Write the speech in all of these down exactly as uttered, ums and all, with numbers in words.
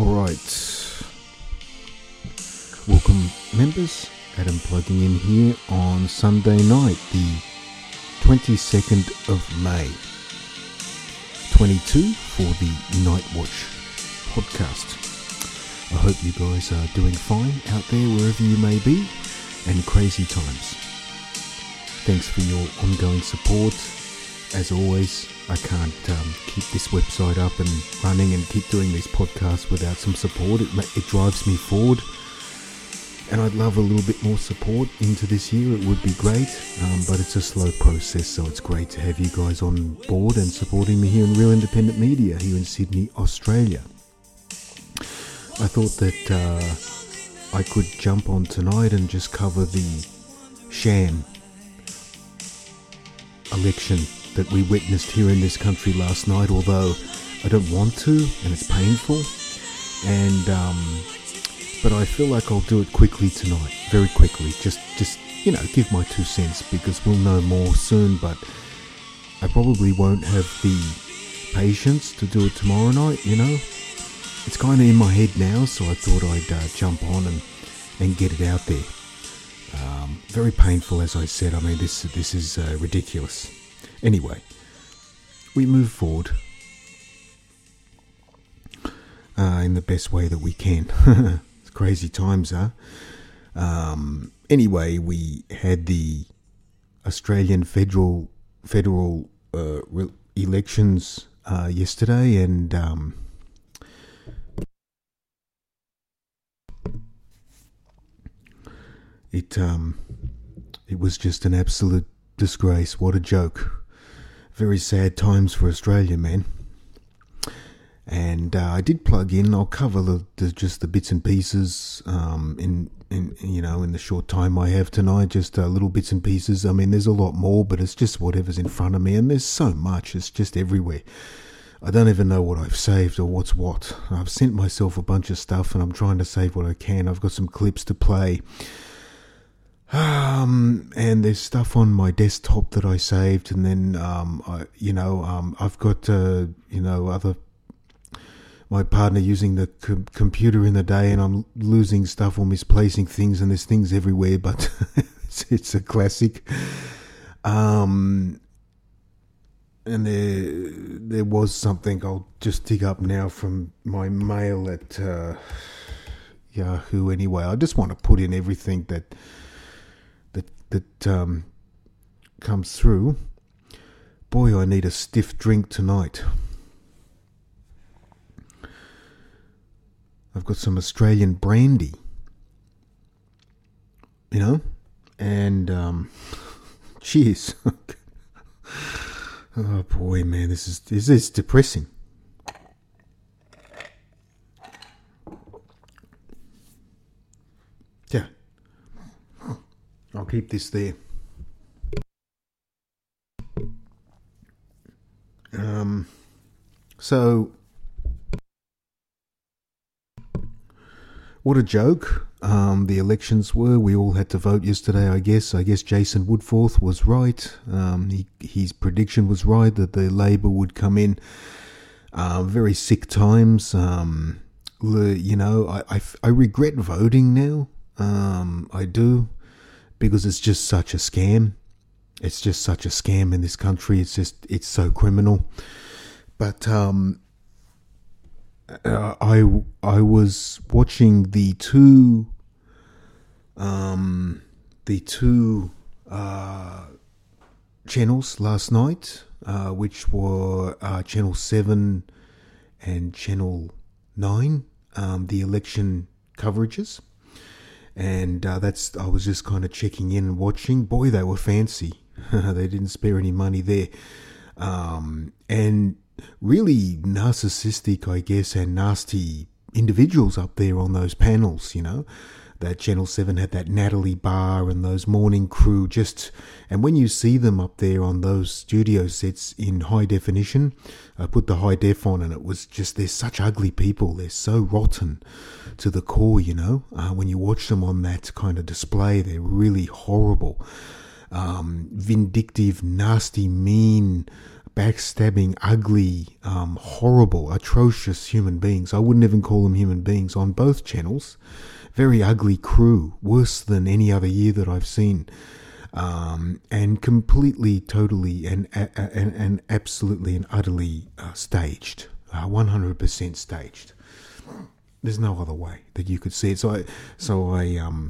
Alright, welcome members. Adam plugging in here on Sunday night, the twenty-second of May twenty-two for the Nightwatch podcast. I hope you guys are doing fine out there wherever you may be, and crazy times. Thanks for your ongoing support. As always, I can't um, keep this website up and running and keep doing these podcasts without some support. It, it drives me forward, and I'd love a little bit more support into this year. It would be great, um, but it's a slow process, so it's great to have you guys on board and supporting me here in Real Independent Media here in Sydney, Australia. I thought that uh, I could jump on tonight and just cover the sham election that we witnessed here in this country last night, although I don't want to, and it's painful, and um, but I feel like I'll do it quickly tonight, very quickly, just, just you know, give my two cents, because we'll know more soon, but I probably won't have the patience to do it tomorrow night, you know. It's kind of in my head now, so I thought I'd uh, jump on and, and get it out there. Um, very painful, as I said. I mean, this this is uh, ridiculous. Anyway, we move forward uh, in the best way that we can. It's crazy times, huh? Um, anyway, we had the Australian federal federal uh, re- elections uh, yesterday, and um, it um, it was just an absolute disgrace. What a joke. Very sad times for Australia, man. And uh, I did plug in. I'll cover the, the, just the bits and pieces um, in, in you know in the short time I have tonight. Just uh, little bits and pieces. I mean, there's a lot more, but it's just whatever's in front of me, and there's so much. It's just everywhere. I don't even know what I've saved or what's what. I've sent myself a bunch of stuff, and I'm trying to save what I can. I've got some clips to play. Um, and there's stuff on my desktop that I saved, and then, um, I, you know, um, I've got, uh, you know, other, my partner using the com- computer in the day, and I'm losing stuff or misplacing things, and there's things everywhere, but it's, it's a classic. Um, and there, there was something I'll just dig up now from my mail at, uh, Yahoo anyway. I just want to put in everything that, that um, comes through. Boy, I need a stiff drink tonight. I've got some Australian brandy, you know, and um, cheers. Oh boy, man, this is this is depressing. Yeah. I'll keep this there. Um, so, what a joke um, the elections were. We all had to vote yesterday, I guess. I guess Jason Woodforth was right. Um, he, his prediction was right that the Labor would come in. Uh, very sick times. Um, you know, I, I, I regret voting now. Um, I do. Because it's just such a scam. It's just such a scam in this country. It's just, it's so criminal. But um, uh, I I was watching the two um the two uh, channels last night, uh, which were uh, Channel Seven and Channel Nine. Um, the election coverages. And uh, that's, I was just kind of checking in and watching. Boy, they were fancy. They didn't spare any money there. Um, and really narcissistic, I guess, and nasty individuals up there on those panels, you know. That Channel seven had that Natalie Barr and those morning crew just, and when you see them up there on those studio sets in high definition, I put the high def on and it was just, they're such ugly people. They're so rotten to the core, you know. Uh, when you watch them on that kind of display, they're really horrible. Um, vindictive, nasty, mean backstabbing, ugly, um, horrible, atrocious human beings. I wouldn't even call them human beings on both channels. Very ugly crew, worse than any other year that I've seen. Um, and completely, totally, and and, and absolutely and utterly uh, staged. Uh, one hundred percent staged. There's no other way that you could see it. So I, so I, um,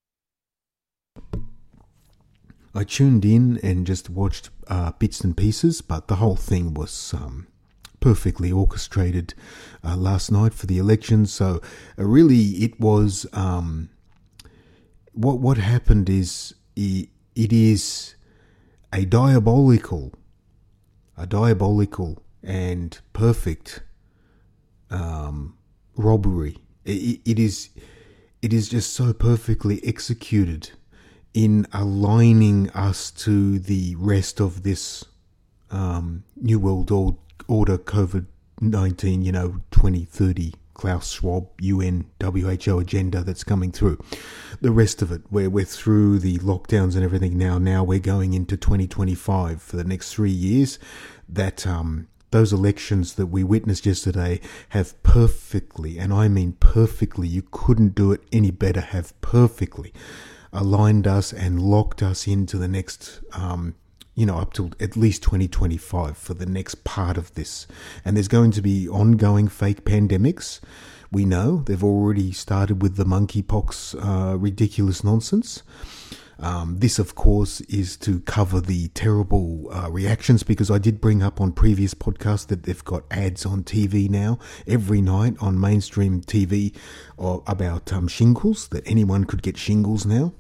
I tuned in and just watched uh, bits and pieces, but the whole thing was um, perfectly orchestrated uh, last night for the election. So uh, really, it was um, what what happened is it, it is a diabolical, a diabolical and perfect um, robbery. It, it is, it is just so perfectly executed in aligning us to the rest of this um, New World Order COVID nineteen, you know, twenty thirty Klaus Schwab U N W H O agenda that's coming through. The rest of it, where we're through the lockdowns and everything now, now we're going into twenty twenty-five for the next three years, that um, those elections that we witnessed yesterday have perfectly, and I mean perfectly, you couldn't do it any better, have perfectly aligned us and locked us into the next, um, you know, up till at least twenty twenty-five for the next part of this. And there's going to be ongoing fake pandemics. We know they've already started with the monkeypox uh, ridiculous nonsense. Um, this, of course, is to cover the terrible uh, reactions, because I did bring up on previous podcasts that they've got ads on T V now every night on mainstream T V or about um, shingles, that anyone could get shingles now.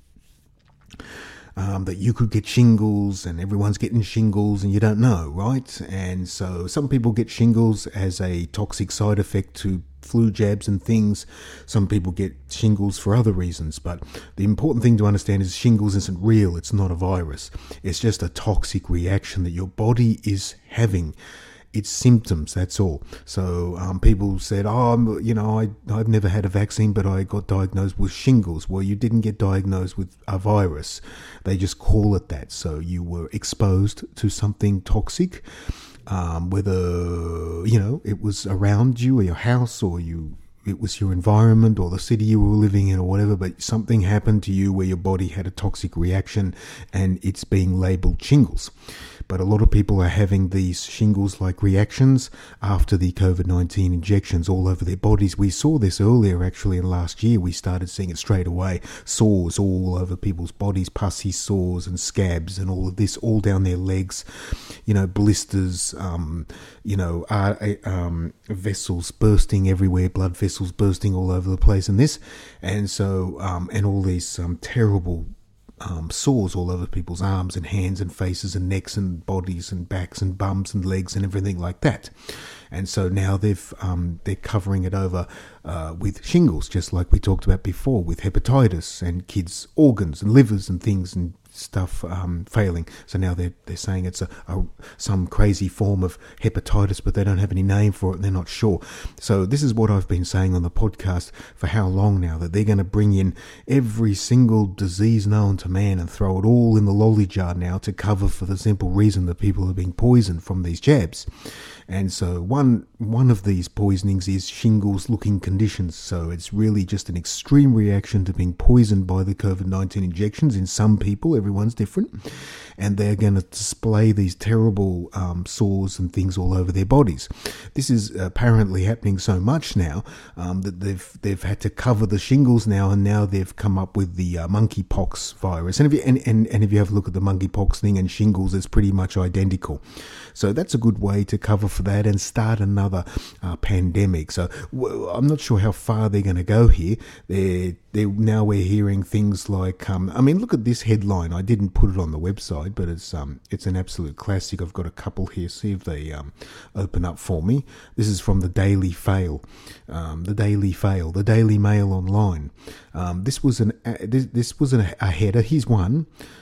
Um, that you could get shingles and everyone's getting shingles and you don't know, right? And so some people get shingles as a toxic side effect to flu jabs and things. Some people get shingles for other reasons. But the important thing to understand is shingles isn't real. It's not a virus. It's just a toxic reaction that your body is having. It's symptoms, that's all. So um, people said, oh, I'm, you know, I, I've never had a vaccine, but I got diagnosed with shingles. Well, you didn't get diagnosed with a virus. They just call it that. So you were exposed to something toxic, um, whether, you know, it was around you or your house, or you, it was your environment or the city you were living in or whatever, but something happened to you where your body had a toxic reaction and it's being labeled shingles. But a lot of people are having these shingles-like reactions after the COVID nineteen injections all over their bodies. We saw this earlier, actually, in last year. We started seeing it straight away. Sores all over people's bodies, pussy sores and scabs and all of this, all down their legs. You know, blisters, um, you know, uh, um, vessels bursting everywhere, blood vessels bursting all over the place and this. And so, um, and all these um, terrible Um, sores all over people's arms and hands and faces and necks and bodies and backs and bums and legs and everything like that. And so now they've um, they're covering it over uh, with shingles, just like we talked about before, with hepatitis and kids' organs and livers and things and stuff um, failing. So now they're they're saying it's a, a some crazy form of hepatitis, but they don't have any name for it and they're not sure. So this is what I've been saying on the podcast for how long now, that they're going to bring in every single disease known to man and throw it all in the lolly jar now to cover for the simple reason that people are being poisoned from these jabs. And so one one of these poisonings is shingles-looking conditions. So it's really just an extreme reaction to being poisoned by the COVID nineteen injections in some people. Everyone's different. And they're going to display these terrible um, sores and things all over their bodies. This is apparently happening so much now um, that they've they've had to cover the shingles now, and now they've come up with the uh, monkeypox virus. And if you and, and, and if you have a look at the monkeypox thing and shingles, it's pretty much identical. So that's a good way to cover for that and start another uh, pandemic. So w- I'm not sure how far they're going to go here. They're, they're, now we're hearing things like, um, I mean, look at this headline. I didn't put it on the website, but it's um, it's an absolute classic. I've got a couple here. See if they um, open up for me. This is from the Daily Fail, um, the Daily Fail, the Daily Mail Online. Um, this was an uh, this, this was an, a header. Here's one.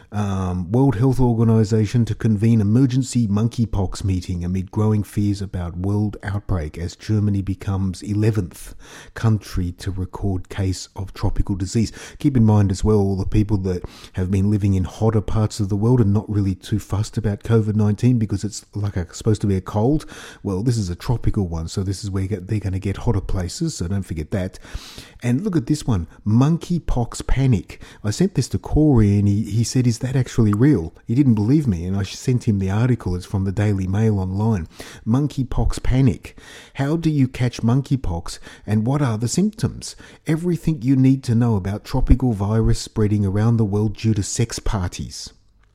Um, World Health Organization to convene emergency monkeypox meeting amid growing fears about world outbreak as Germany becomes eleventh country to record case of tropical disease. Keep in mind as well, all the people that have been living in hotter parts of the world and not really too fussed about COVID nineteen because it's like a, supposed to be a cold. Well, this is a tropical one, so this is where they're going to get hotter places, so don't forget that. And look at this one, monkeypox panic. I sent this to Corey and he, he said, is that actually real? He didn't believe me, and I sent him the article. It's from the Daily Mail online. Monkeypox panic. How do you catch monkeypox and what are the symptoms? Everything you need to know about tropical virus spreading around the world due to sex parties.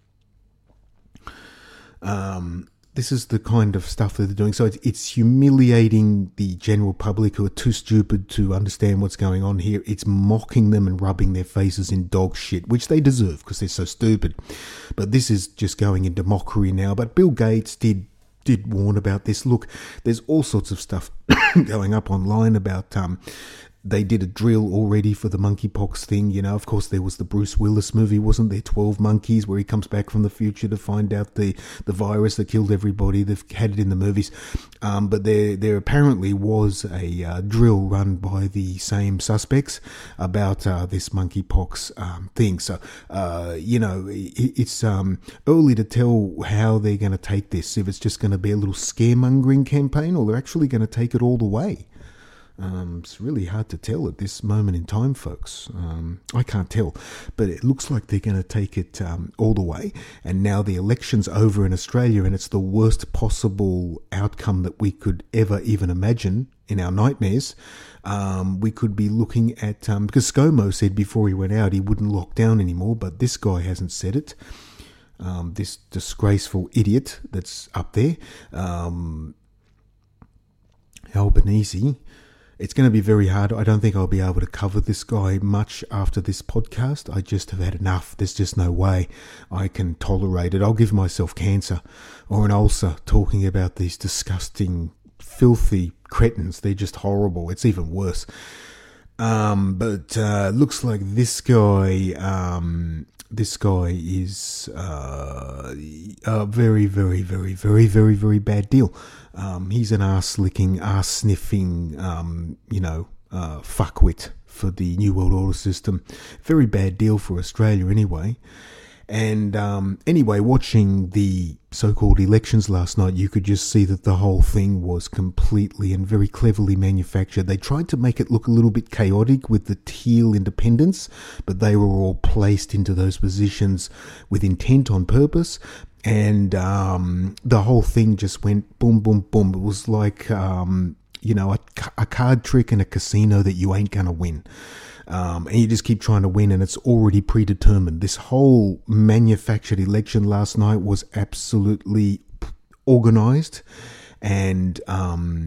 Um... This is the kind of stuff that they're doing. So it's, it's humiliating the general public who are too stupid to understand what's going on here. It's mocking them and rubbing their faces in dog shit, which they deserve because they're so stupid. But this is just going into mockery now. But Bill Gates did did warn about this. Look, there's all sorts of stuff going up online about... um. They did a drill already for the monkeypox thing. You know, of course, there was the Bruce Willis movie, wasn't there? twelve Monkeys, where he comes back from the future to find out the, the virus that killed everybody. They've had it in the movies. Um, but there there apparently was a uh, drill run by the same suspects about uh, this monkeypox um, thing. So, uh, you know, it, it's um, early to tell how they're going to take this, if it's just going to be a little scaremongering campaign or they're actually going to take it all the way. Um, it's really hard to tell at this moment in time, folks. Um, I can't tell, but it looks like they're going to take it um, all the way. And now the election's over in Australia, and it's the worst possible outcome that we could ever even imagine in our nightmares. Um, we could be looking at, um, because ScoMo said before he went out he wouldn't lock down anymore, but this guy hasn't said it. Um, this disgraceful idiot that's up there, um, Albanese. It's going to be very hard. I don't think I'll be able to cover this guy much after this podcast. I just have had enough. There's just no way I can tolerate it. I'll give myself cancer or an ulcer talking about these disgusting, filthy cretins. They're just horrible. It's even worse. Um, but uh, looks like this guy... Um, This guy is uh, a very, very, very, very, very, very bad deal. Um, he's an arse-licking, arse-sniffing, um, you know, uh, fuckwit for the New World Order system. Very bad deal for Australia anyway. And um, anyway, watching the so-called elections last night, you could just see that the whole thing was completely and very cleverly manufactured. They tried to make it look a little bit chaotic with the teal independents, but they were all placed into those positions with intent on purpose. And um, the whole thing just went boom, boom, boom. It was like, um, you know, a, a card trick in a casino that you ain't going to win. Um, and you just keep trying to win, and it's already predetermined. This whole manufactured election last night was absolutely organised and um,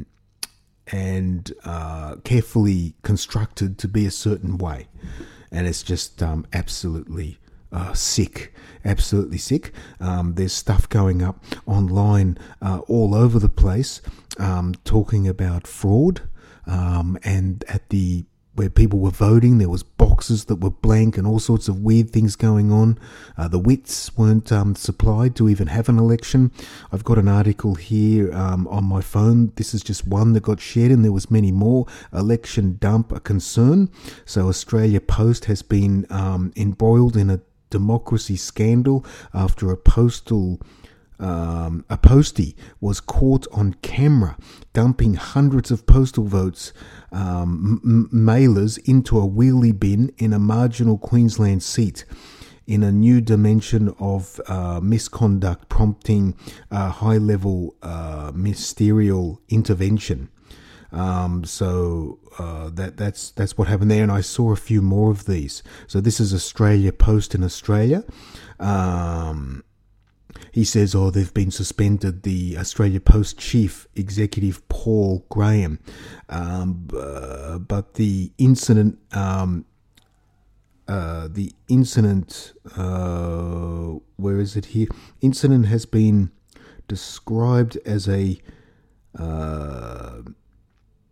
and uh, carefully constructed to be a certain way, and it's just um, absolutely uh, sick, absolutely sick. Um, there's stuff going up online uh, all over the place, um, talking about fraud, um, and at the where people were voting, there was boxes that were blank and all sorts of weird things going on. Uh, the wits weren't um, supplied to even have an election. I've got an article here um, on my phone. This is just one that got shared, and there was many more. Election dump, a concern. So Australia Post has been um, embroiled in a democracy scandal after a postal... Um, a postie was caught on camera dumping hundreds of postal votes um, m- mailers into a wheelie bin in a marginal Queensland seat, in a new dimension of uh, misconduct prompting uh, high-level uh, ministerial intervention. Um, so uh, that that's that's what happened there, and I saw a few more of these. So this is Australia Post in Australia. Um, He says, oh, they've been suspended, the Australia Post chief executive Paul Graham. Um, uh, but the incident, um, uh, the incident, uh, where is it here? Incident has been described as a uh,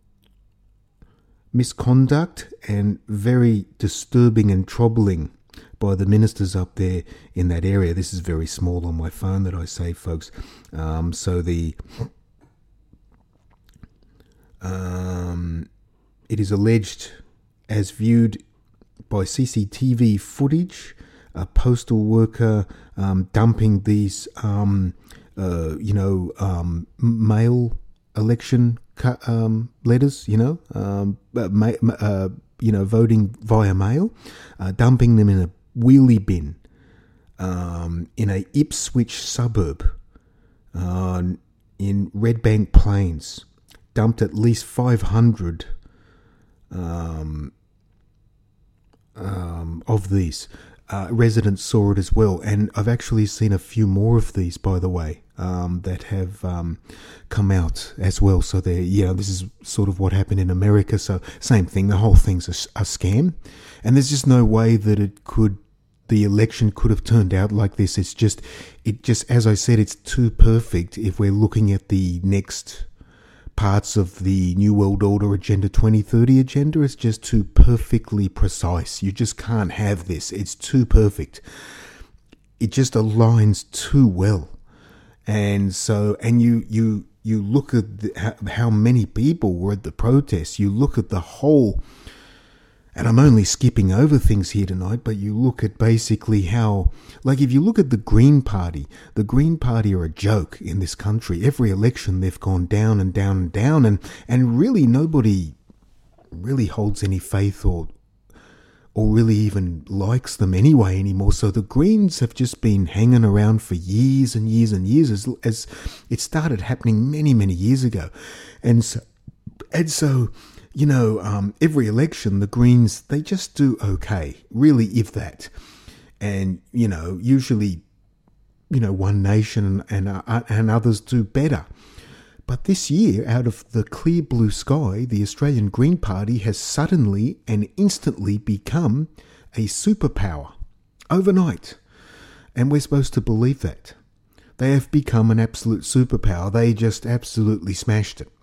misconduct and very disturbing and troubling by the ministers up there in that area. This is very small on my phone that I say, folks. Um, so the um, it is alleged, as viewed by C C T V footage, a postal worker um, dumping these, um, uh, you know, um, mail election cu- um, letters, you know, um, uh, ma- uh, you know, voting via mail, uh, dumping them in a wheelie bin um, in a Ipswich suburb uh, in Redbank Plains. Dumped at least five hundred um, um, of these. Uh, residents saw it as well, and I've actually seen a few more of these, by the way, um, that have um, come out as well. So they, you know, this is sort of what happened in America. So same thing, the whole thing's a, a scam, and there's just no way that it could, the election could have turned out like this. It's just, it just, as I said, it's too perfect if we're looking at the next parts of the New World Order Agenda twenty thirty agenda. Is just too perfectly precise. You just can't have this. It's too perfect. It just aligns too well. And so, and you, you, you look at the, how, how many people were at the protests. You look at the whole, and I'm only skipping over things here tonight, but you look at basically how, like if you look at the Green Party, the Green Party are a joke in this country. Every election they've gone down and down and down, and, and really nobody really holds any faith or or really even likes them anyway anymore. So the Greens have just been hanging around for years and years and years, as, as it started happening many, many years ago. And so, and so you know, um, every election, the Greens, they just do okay, really, if that. And, you know, usually, you know, One Nation and, uh, and others do better. But this year, out of the clear blue sky, the Australian Green Party has suddenly and instantly become a superpower overnight. And we're supposed to believe that. They have become an absolute superpower. They just absolutely smashed it.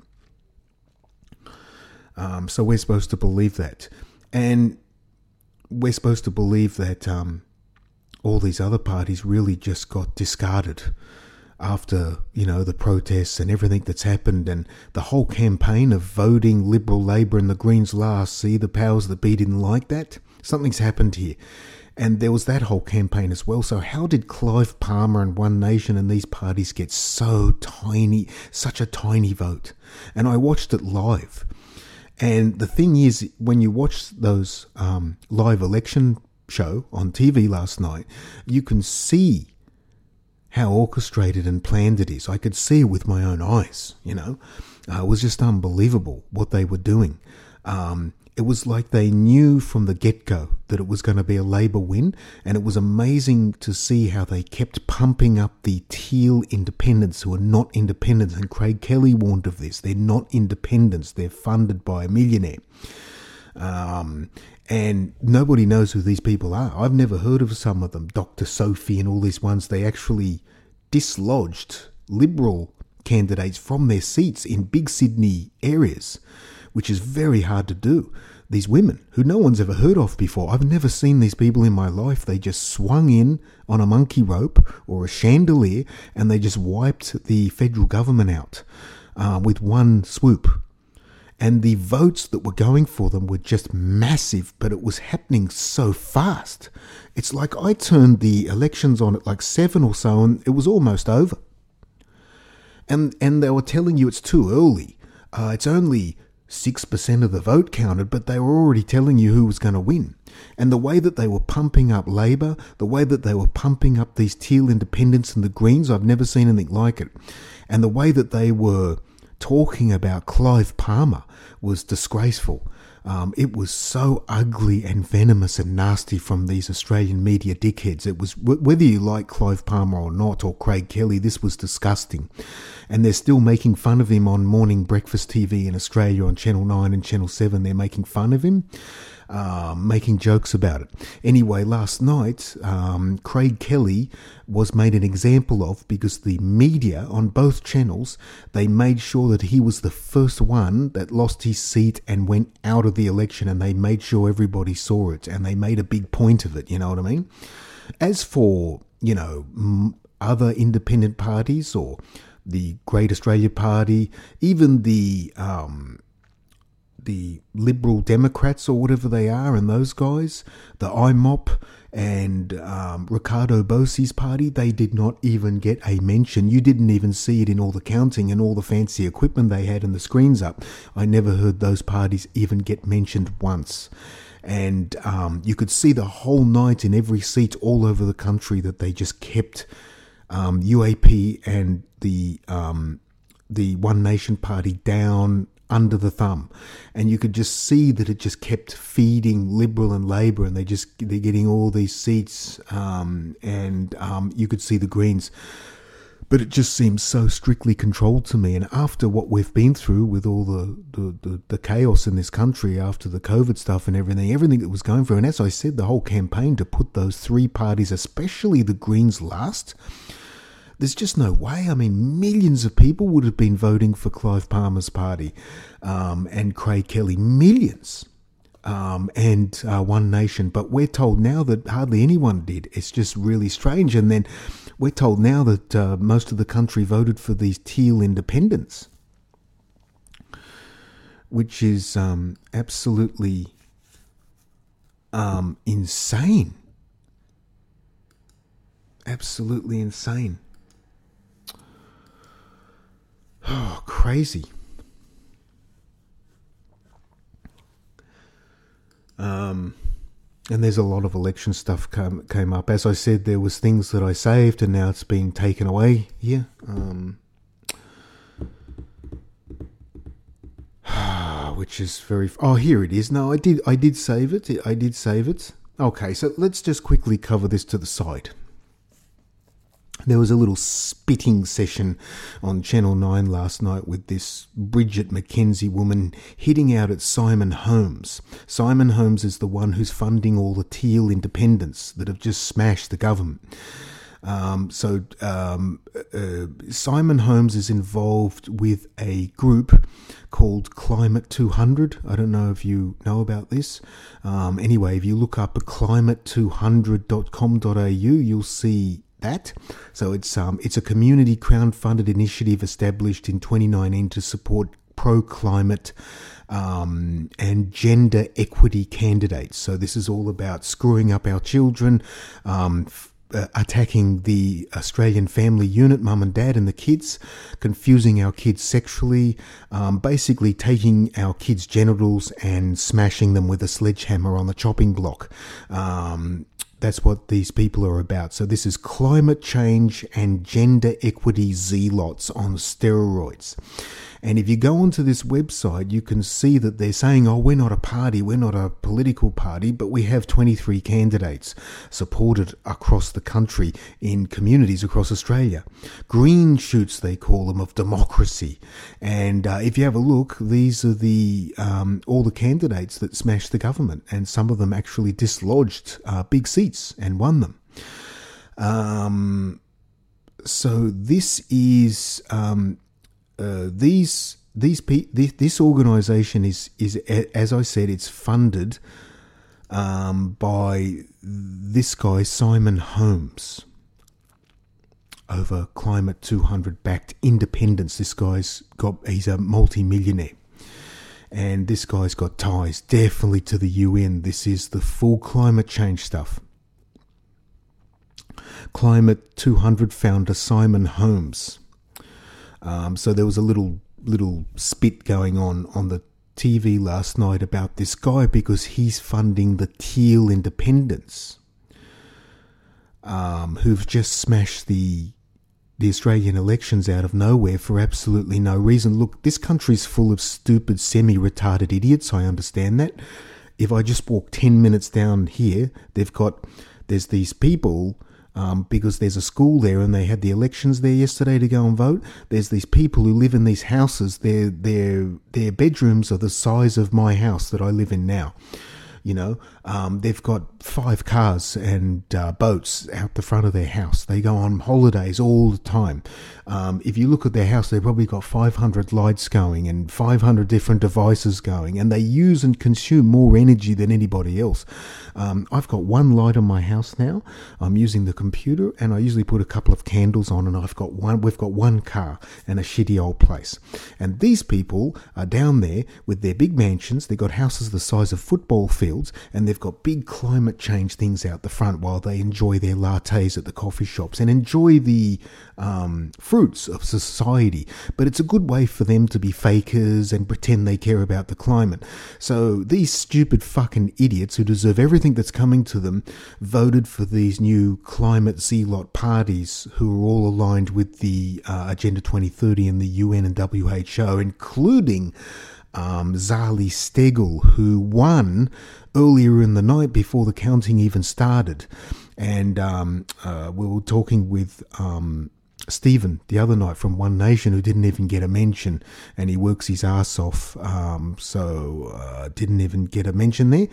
Um, so we're supposed to believe that. And we're supposed to believe that um, all these other parties really just got discarded after, you know, the protests and everything that's happened, and the whole campaign of voting Liberal, Labor and the Greens last. See, the powers that be didn't like that. Something's happened here. And there was that whole campaign as well. So how did Clive Palmer and One Nation and these parties get so tiny, such a tiny vote? And I watched it live. And the thing is, when you watch those um, live election show on T V last night, you can see how orchestrated and planned it is. I could see it with my own eyes, you know. Uh, it was just unbelievable what they were doing. Um, it was like they knew from the get-go that it was going to be a Labor win, and it was amazing to see how they kept pumping up the teal independents who are not independents, and Craig Kelly warned of this. They're not independents. They're funded by a millionaire. Um, and nobody knows who these people are. I've never heard of some of them, Doctor Sophie and all these ones. They actually dislodged Liberal candidates from their seats in big Sydney areas, which is very hard to do. These women, who no one's ever heard of before, I've never seen these people in my life. They just swung in on a monkey rope or a chandelier, and they just wiped the federal government out uh, with one swoop. And the votes that were going for them were just massive, but it was happening so fast. It's like I turned the elections on at like seven or so, and it was almost over. And and they were telling you it's too early. Uh, it's only six percent of the vote counted, but they were already telling you who was going to win. And the way that they were pumping up Labor, the way that they were pumping up these teal independents and the Greens, I've never seen anything like it. And the way that they were talking about Clive Palmer was disgraceful. Um, it was so ugly and venomous and nasty from these Australian media dickheads. It was, whether you like Clive Palmer or not, or Craig Kelly, this was disgusting. And they're still making fun of him on morning breakfast T V in Australia on Channel nine and Channel seven. They're making fun of him, um, making jokes about it. Anyway, last night, um, Craig Kelly was made an example of because the media on both channels, they made sure that he was the first one that lost his seat and went out of followed the election and they made sure everybody saw it and they made a big point of it, you know what I mean? As for, you know, m- other independent parties or the Great Australia Party, even the um, the Liberal Democrats or whatever they are, and those guys, the I M O P and um, Ricardo Bossi's party, they did not even get a mention. You didn't even see it in all the counting and all the fancy equipment they had and the screens up. I never heard those parties even get mentioned once. And um, you could see the whole night in every seat all over the country that they just kept um, U A P and the um, the One Nation Party down under the thumb, and you could just see that it just kept feeding Liberal and Labor, and they just they're getting all these seats, um, and um, you could see the Greens. But it just seems so strictly controlled to me. And after what we've been through with all the, the, the, the chaos in this country after the COVID stuff and everything, everything that was going through, and as I said, the whole campaign to put those three parties, especially the Greens, last, there's just no way. I mean, millions of people would have been voting for Clive Palmer's party um, and Craig Kelly. Millions. Um, and uh, One Nation. But we're told now that hardly anyone did. It's just really strange. And then we're told now that uh, most of the country voted for these teal independents, which is um, absolutely um, insane. Absolutely insane. Oh, crazy. Um, and there's a lot of election stuff come, came up. As I said, there was things that I saved and now it's been taken away here. Um, which is very... Oh, here it is. No, I did, I did save it. I did save it. Okay, so let's just quickly cover this to the side. There was a little spitting session on Channel nine last night with this Bridget McKenzie woman hitting out at Simon Holmes. Simon Holmes is the one who's funding all the teal independents that have just smashed the government. Um, so um, uh, Simon Holmes is involved with a group called Climate two hundred. I don't know if you know about this. Um, anyway, if you look up at climate two hundred dot com dot a u, you'll see that. So it's um it's a community crowd-funded initiative established in twenty nineteen to support pro-climate um, and gender equity candidates. So this is all about screwing up our children, um, f- uh, attacking the Australian family unit, mum and dad and the kids, confusing our kids sexually, um, basically taking our kids' genitals and smashing them with a sledgehammer on the chopping block. Um, That's what these people are about. So this is climate change and gender equity zealots on steroids. And if you go onto this website, you can see that they're saying, oh, we're not a party, we're not a political party, but we have twenty-three candidates supported across the country in communities across Australia. Green shoots, they call them, of democracy. And uh, if you have a look, these are the um, all the candidates that smashed the government, and some of them actually dislodged uh, big seats and won them. Um, so this is... Um, Uh, these these pe- this, this organisation is is as I said, it's funded um, by this guy Simon Holmes over Climate two hundred backed independence. This guy's got he's a multi-millionaire, and this guy's got ties definitely to the U N. This is the full climate change stuff. Climate two hundred founder Simon Holmes. Um, so there was a little little spit going on on the T V last night about this guy because he's funding the teal independents um, who've just smashed the the Australian elections out of nowhere for absolutely no reason. Look, this country's full of stupid, semi-retarded idiots. I understand that. If I just walk ten minutes down here, they've got there's these people. Um, because there's a school there and they had the elections there yesterday to go and vote. There's these people who live in these houses. Their their their bedrooms are the size of my house that I live in now. You know, um, they've got five cars and uh, boats out the front of their house. They go on holidays all the time. Um, if you look at their house, they've probably got five hundred lights going and five hundred different devices going, and they use and consume more energy than anybody else. Um, I've got one light on my house now. I'm using the computer, and I usually put a couple of candles on, and I've got one. We've got one car and a shitty old place. And these people are down there with their big mansions. They've got houses the size of football fields, and they've got big climate change things out the front while they enjoy their lattes at the coffee shops and enjoy the um, fruits of society. But it's a good way for them to be fakers and pretend they care about the climate. So these stupid fucking idiots who deserve everything that's coming to them voted for these new climate zealot parties who are all aligned with the uh, Agenda twenty thirty and the U N and W H O, including um, Zali Steggall, who won earlier in the night before the counting even started. And um, uh, we were talking with um, Stephen the other night from One Nation, who didn't even get a mention, and he works his ass off, um, so uh, didn't even get a mention there.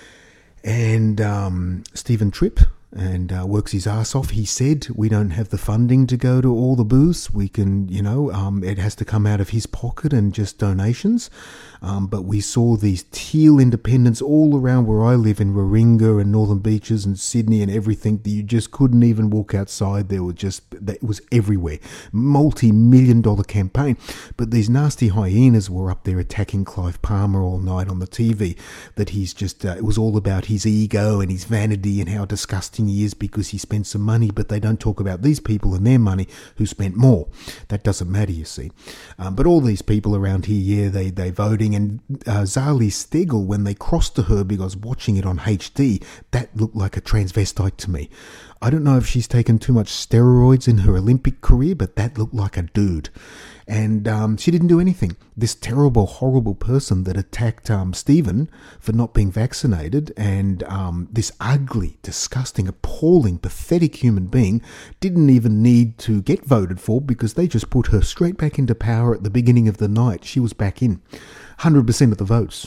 And um, Stephen Tripp, and uh, works his ass off. He said, we don't have the funding to go to all the booths. We can, you know, um, it has to come out of his pocket and just donations. Um, but we saw these teal independents all around where I live in Warringah and Northern Beaches and Sydney and everything that you just couldn't even walk outside. There were just, it was everywhere. Multi-million dollar campaign. But these nasty hyenas were up there attacking Clive Palmer all night on the T V. That he's just, uh, it was all about his ego and his vanity and how disgusting he is because he spent some money, but they don't talk about these people and their money who spent more. That doesn't matter, you see. Um, but all these people around here, yeah, they, they voting. And uh, Zali Steggall, when they crossed to her, because watching it on H D, that looked like a transvestite to me. I don't know if she's taken too much steroids in her Olympic career, but that looked like a dude. And um, she didn't do anything. This terrible, horrible person that attacked um, Stephen for not being vaccinated, and um, this ugly, disgusting, appalling, pathetic human being didn't even need to get voted for because they just put her straight back into power at the beginning of the night. She was back in. one hundred percent of the votes.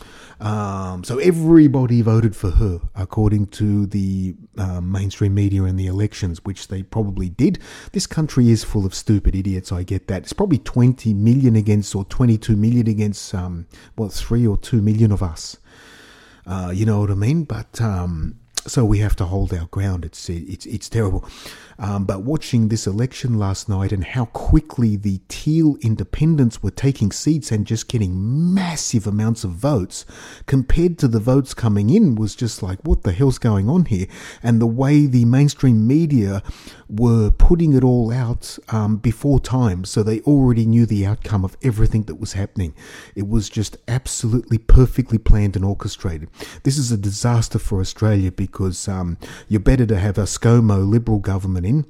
Um, so everybody voted for her, according to the uh, mainstream media and the elections, which they probably did. This country is full of stupid idiots, I get that. It's probably twenty million against, or twenty-two million against, um, what, three or two million of us. Uh, you know what I mean? But um, so we have to hold our ground. It's it's it's terrible. Um, but watching this election last night and how quickly the teal independents were taking seats and just getting massive amounts of votes compared to the votes coming in was just like, what the hell's going on here? And the way the mainstream media were putting it all out um, before time, so they already knew the outcome of everything that was happening. It was just absolutely perfectly planned and orchestrated. This is a disaster for Australia because um, you're better to have a ScoMo Liberal government in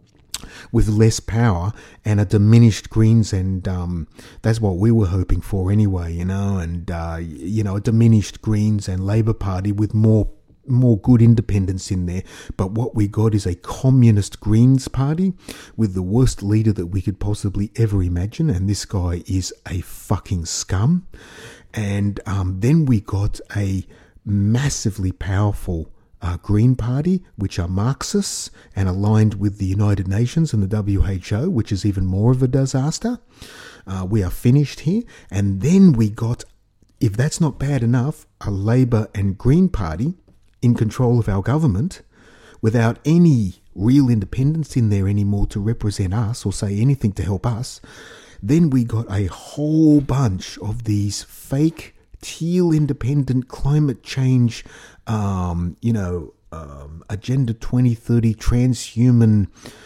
with less power and a diminished Greens, and um, that's what we were hoping for anyway, you know, and uh, you know, a diminished Greens and Labor Party with more more good independents in there. But what we got is a communist Greens party with the worst leader that we could possibly ever imagine, and this guy is a fucking scum. And um, then we got a massively powerful Uh, Green Party, which are Marxists and aligned with the United Nations and the W H O, which is even more of a disaster. Uh, we are finished here. And then we got, if that's not bad enough, a Labour and Green Party in control of our government without any real independence in there anymore to represent us or say anything to help us. Then we got a whole bunch of these fake teal independent climate change, um, you know, um, Agenda twenty thirty transhuman,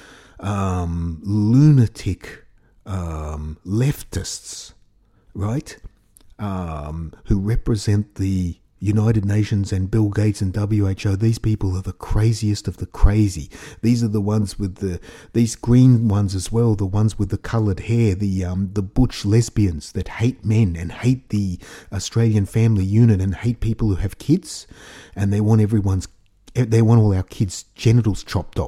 um, lunatic, um, leftists, right? Um, who represent the United Nations and Bill Gates and W H O. These people are the craziest of the crazy. These are the ones with the, these green ones as well, the ones with the coloured hair, the um, the butch lesbians that hate men and hate the Australian family unit and hate people who have kids, and they want everyone's, they want all our kids' genitals chopped off.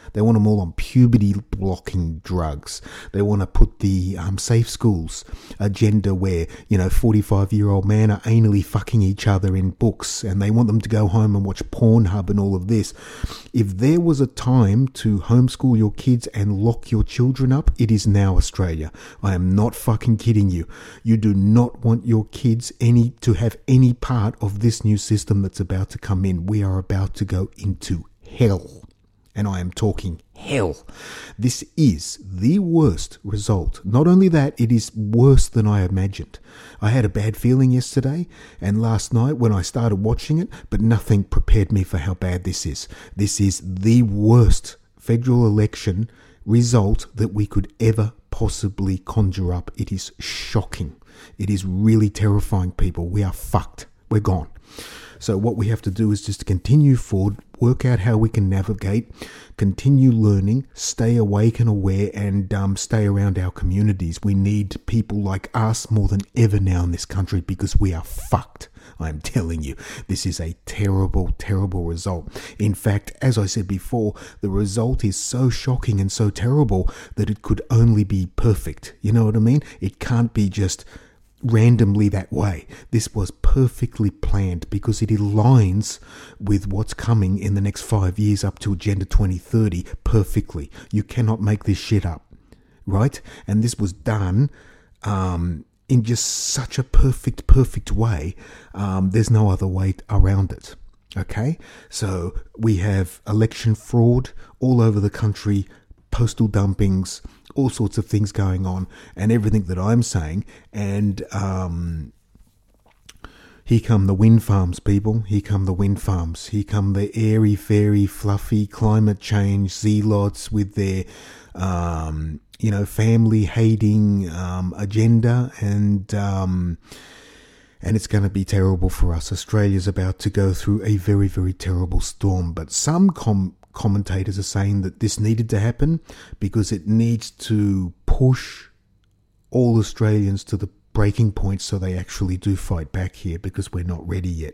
They want them all on puberty-blocking drugs. They want to put the um, safe schools agenda where, you know, forty-five-year-old men are anally fucking each other in books, and they want them to go home and watch Pornhub and all of this. If there was a time to homeschool your kids and lock your children up, it is now, Australia. I am not fucking kidding you. You do not want your kids any to have any part of this new system that's about to come in. We are about to go into hell. And I am talking hell. This is the worst result. Not only that, it is worse than I imagined. I had a bad feeling yesterday and last night when I started watching it, but nothing prepared me for how bad this is. This is the worst federal election result that we could ever possibly conjure up. It is shocking. It is really terrifying, people. We are fucked. We're gone. So what we have to do is just continue forward, work out how we can navigate, continue learning, stay awake and aware, and um, stay around our communities. We need people like us more than ever now in this country because we are fucked. I'm telling you, this is a terrible, terrible result. In fact, as I said before, the result is so shocking and so terrible that it could only be perfect. You know what I mean? It can't be just randomly that way. This was perfectly planned because it aligns with what's coming in the next five years up to Agenda twenty thirty perfectly. You cannot make this shit up, right? And this was done um, in just such a perfect, perfect way. Um, there's no other way around it. Okay? So we have election fraud all over the country, postal dumpings, all sorts of things going on, and everything that I'm saying. And um, here come the wind farms, people. Here come the wind farms. Here come the airy, fairy, fluffy climate change zealots with their, um, you know, family-hating um, agenda, and um, and it's going to be terrible for us. Australia's about to go through a very, very terrible storm. But some com- commentators are saying that this needed to happen because it needs to push all Australians to the breaking point so they actually do fight back here, because we're not ready yet.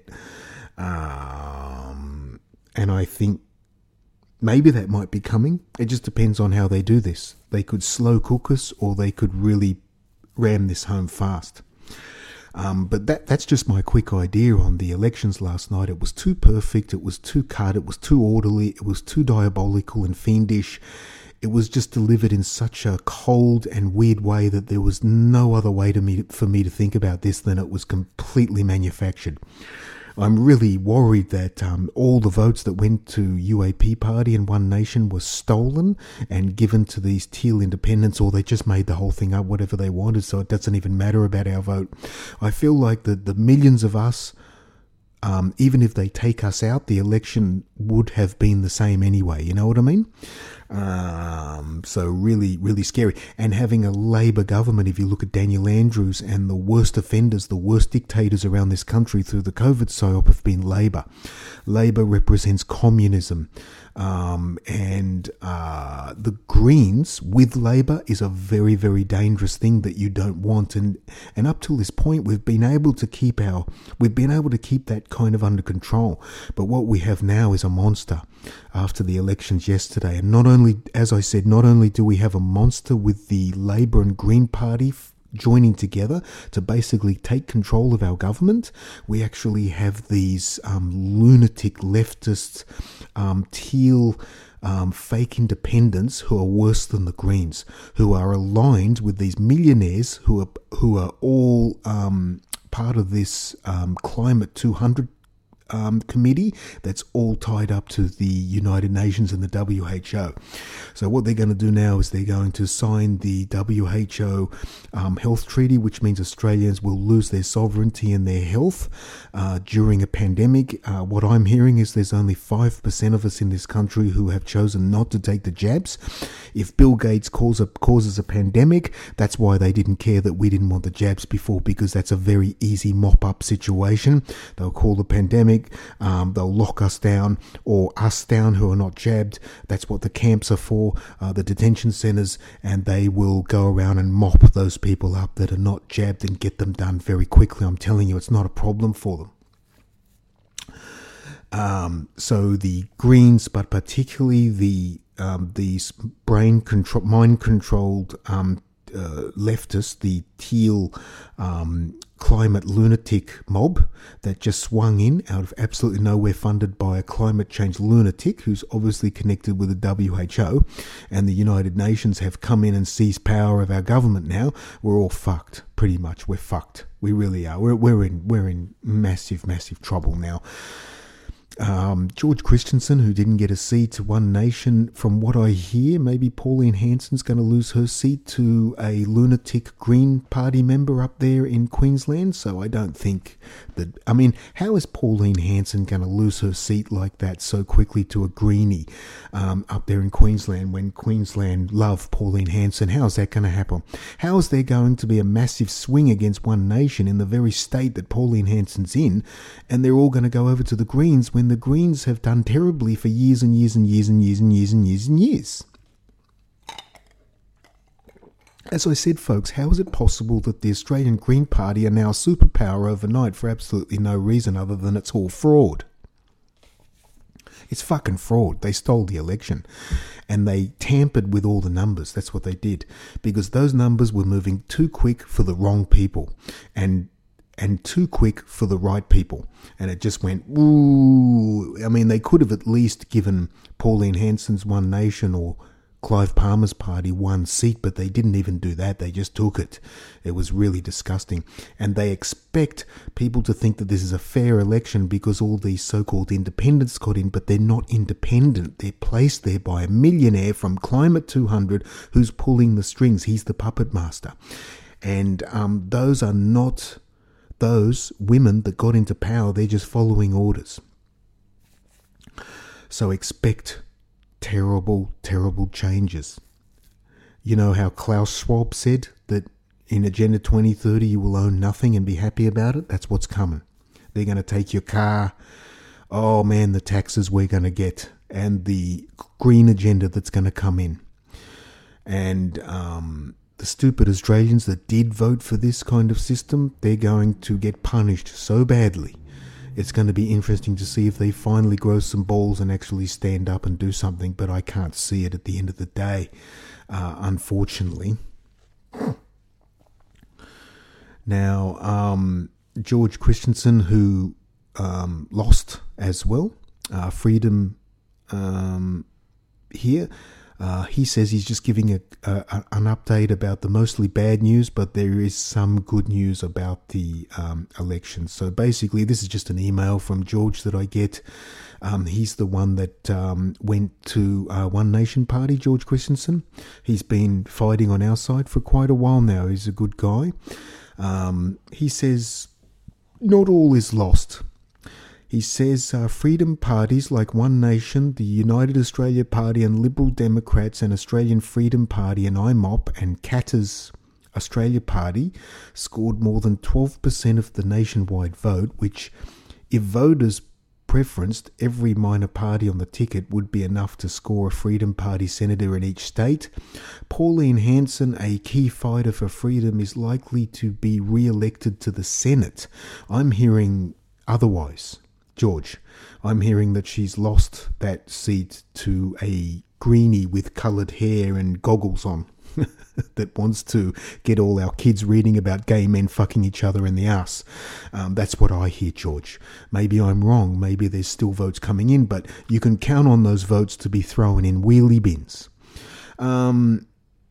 Um, and I think maybe that might be coming. It just depends on how they do this. They could slow cook us, or they could really ram this home fast. Um, but that that's just my quick idea on the elections last night. It was too perfect, it was too cut, it was too orderly, it was too diabolical and fiendish. It was just delivered in such a cold and weird way that there was no other way to me, for me to think about this than it was completely manufactured. I'm really worried that um, all the votes that went to U A P Party and One Nation were stolen and given to these teal independents, or they just made the whole thing up, whatever they wanted, so it doesn't even matter about our vote. I feel like the, the millions of us, um, even if they take us out, the election would have been the same anyway, you know what I mean? Um, so really, really scary. And having a Labor government, if you look at Daniel Andrews, and the worst offenders, the worst dictators around this country through the COVID psyop have been Labor. Labor represents communism. Um, and uh, the Greens with Labor is a very, very dangerous thing that you don't want. And and up till this point, we've been able to keep our, we've been able to keep that kind of under control. But what we have now is a monster after the elections yesterday. And not only, as I said, not only do we have a monster with the Labor and Green Party f- joining together to basically take control of our government, we actually have these um, lunatic leftist um, teal um, fake independents who are worse than the Greens, who are aligned with these millionaires who are who are all um, part of this um, Climate two hundred Um, committee that's all tied up to the United Nations and the W H O. So what they're going to do now is they're going to sign the W H O um, health treaty, which means Australians will lose their sovereignty and their health uh, during a pandemic. Uh, what I'm hearing is there's only five percent of us in this country who have chosen not to take the jabs. If Bill Gates cause a, causes a pandemic, that's why they didn't care that we didn't want the jabs before, because that's a very easy mop-up situation. They'll call the pandemic, Um, they'll lock us down, or us down who are not jabbed. That's what the camps are for, uh, the detention centres, and they will go around and mop those people up that are not jabbed and get them done very quickly. I'm telling you, it's not a problem for them. Um, so the Greens, but particularly the um, these brain control, mind controlled um, uh, leftists, the teal um, climate lunatic mob that just swung in out of absolutely nowhere, funded by a climate change lunatic who's obviously connected with the W H O, and the United Nations have come in and seized power of our government now. We're all fucked, pretty much. We're fucked. We really are. We're, we're in we're in massive, massive trouble now. Um, George Christensen, who didn't get a seat to One Nation, from what I hear, maybe Pauline Hanson's going to lose her seat to a lunatic Green Party member up there in Queensland. So I don't think that, I mean, how is Pauline Hanson going to lose her seat like that so quickly to a Greenie um, up there in Queensland when Queensland love Pauline Hanson? How is that going to happen? How is there going to be a massive swing against One Nation in the very state that Pauline Hanson's in, and they're all going to go over to the Greens when the Greens have done terribly for years and years and years and years and years and years and years? As I said, folks, how is it possible that the Australian Green Party are now a superpower overnight for absolutely no reason other than it's all fraud? It's fucking fraud. They stole the election and they tampered with all the numbers. That's what they did, because those numbers were moving too quick for the wrong people and and too quick for the right people. And it just went, ooh. I mean, they could have at least given Pauline Hanson's One Nation or Clive Palmer's party one seat, but they didn't even do that. They just took it. It was really disgusting. And they expect people to think that this is a fair election because all these so-called independents got in, but they're not independent. They're placed there by a millionaire from Climate two hundred who's pulling the strings. He's the puppet master. And um, those are not those women that got into power. They're just following orders. So expect terrible, terrible changes. You know how Klaus Schwab said that in Agenda twenty thirty you will own nothing and be happy about it? That's what's coming. They're going to take your car. Oh man, the taxes we're going to get, and the green agenda that's going to come in. And um, the stupid Australians that did vote for this kind of system, they're going to get punished so badly. It's going to be interesting to see if they finally grow some balls and actually stand up and do something, but I can't see it at the end of the day, uh, unfortunately. Now, um, George Christensen, who um, lost as well, uh, Freedom um, here, Uh, he says he's just giving a, a, an update about the mostly bad news, but there is some good news about the um, election. So basically, this is just an email from George that I get. Um, he's the one that um, went to uh, One Nation Party, George Christensen. He's been fighting on our side for quite a while now. He's a good guy. Um, he says, not all is lost. He says uh, freedom parties like One Nation, the United Australia Party and Liberal Democrats and Australian Freedom Party and I M O P and Katter's Australia Party scored more than twelve percent of the nationwide vote, which, if voters preferenced every minor party on the ticket, would be enough to score a Freedom Party senator in each state. Pauline Hanson, a key fighter for freedom, is likely to be re-elected to the Senate. I'm hearing otherwise. George, I'm hearing that she's lost that seat to a greenie with coloured hair and goggles on that wants to get all our kids reading about gay men fucking each other in the ass. Um, that's what I hear, George. Maybe I'm wrong. Maybe there's still votes coming in, but you can count on those votes to be thrown in wheelie bins. Um...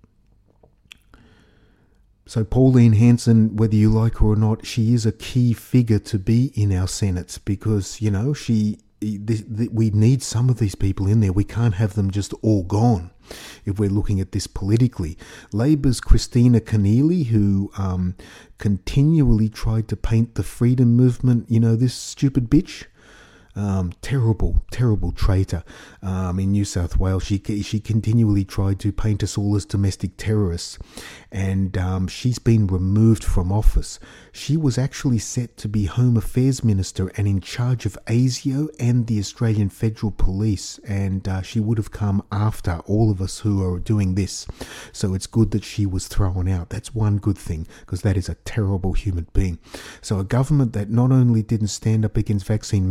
So Pauline Hanson, whether you like her or not, she is a key figure to be in our Senate because, you know, she the, the, we need some of these people in there. We can't have them just all gone if we're looking at this politically. Labor's Christina Keneally, who um, continually tried to paint the freedom movement, you know, this stupid bitch. Um, terrible, terrible traitor um, in New South Wales. She she continually tried to paint us all as domestic terrorists, and um, she's been removed from office. She was actually set to be Home Affairs Minister and in charge of ASIO and the Australian Federal Police, and uh, she would have come after all of us who are doing this. So it's good that she was thrown out. That's one good thing, because that is a terrible human being. So a government that not only didn't stand up against vaccine mandates,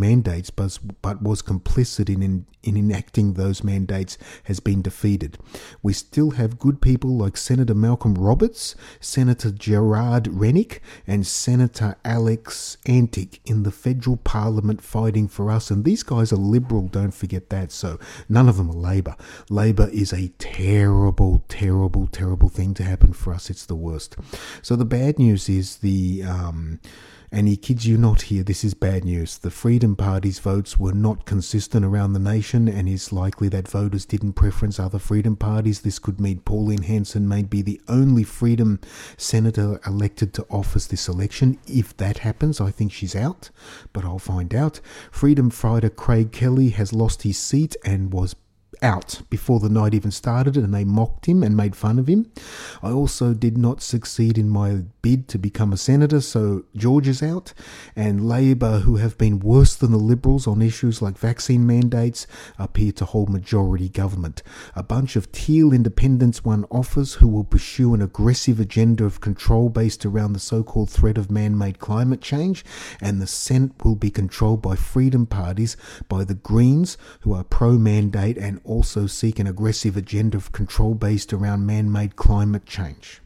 mandates but, but was complicit in, in, in enacting those mandates has been defeated. We still have good people like Senator Malcolm Roberts, Senator Gerard Rennick, and Senator Alex Antic in the federal parliament fighting for us. And these guys are Liberal, don't forget that. So none of them are Labor. Labor is a terrible, terrible, terrible thing to happen for us. It's the worst. So the bad news is the... Um, And he kids you not here, this is bad news. The Freedom Party's votes were not consistent around the nation, and it's likely that voters didn't preference other Freedom Parties. This could mean Pauline Hanson may be the only Freedom senator elected to office this election. If that happens, I think she's out, but I'll find out. Freedom fighter Craig Kelly has lost his seat and was out before the night even started, and they mocked him and made fun of him. I also did not succeed in my bid to become a senator, so George is out, and Labor, who have been worse than the Liberals on issues like vaccine mandates, appear to hold majority government. A bunch of teal independents won office who will pursue an aggressive agenda of control based around the so-called threat of man-made climate change, and the Senate will be controlled by Freedom Parties, by the Greens, who are pro-mandate and also seek an aggressive agenda of control based around man-made climate change.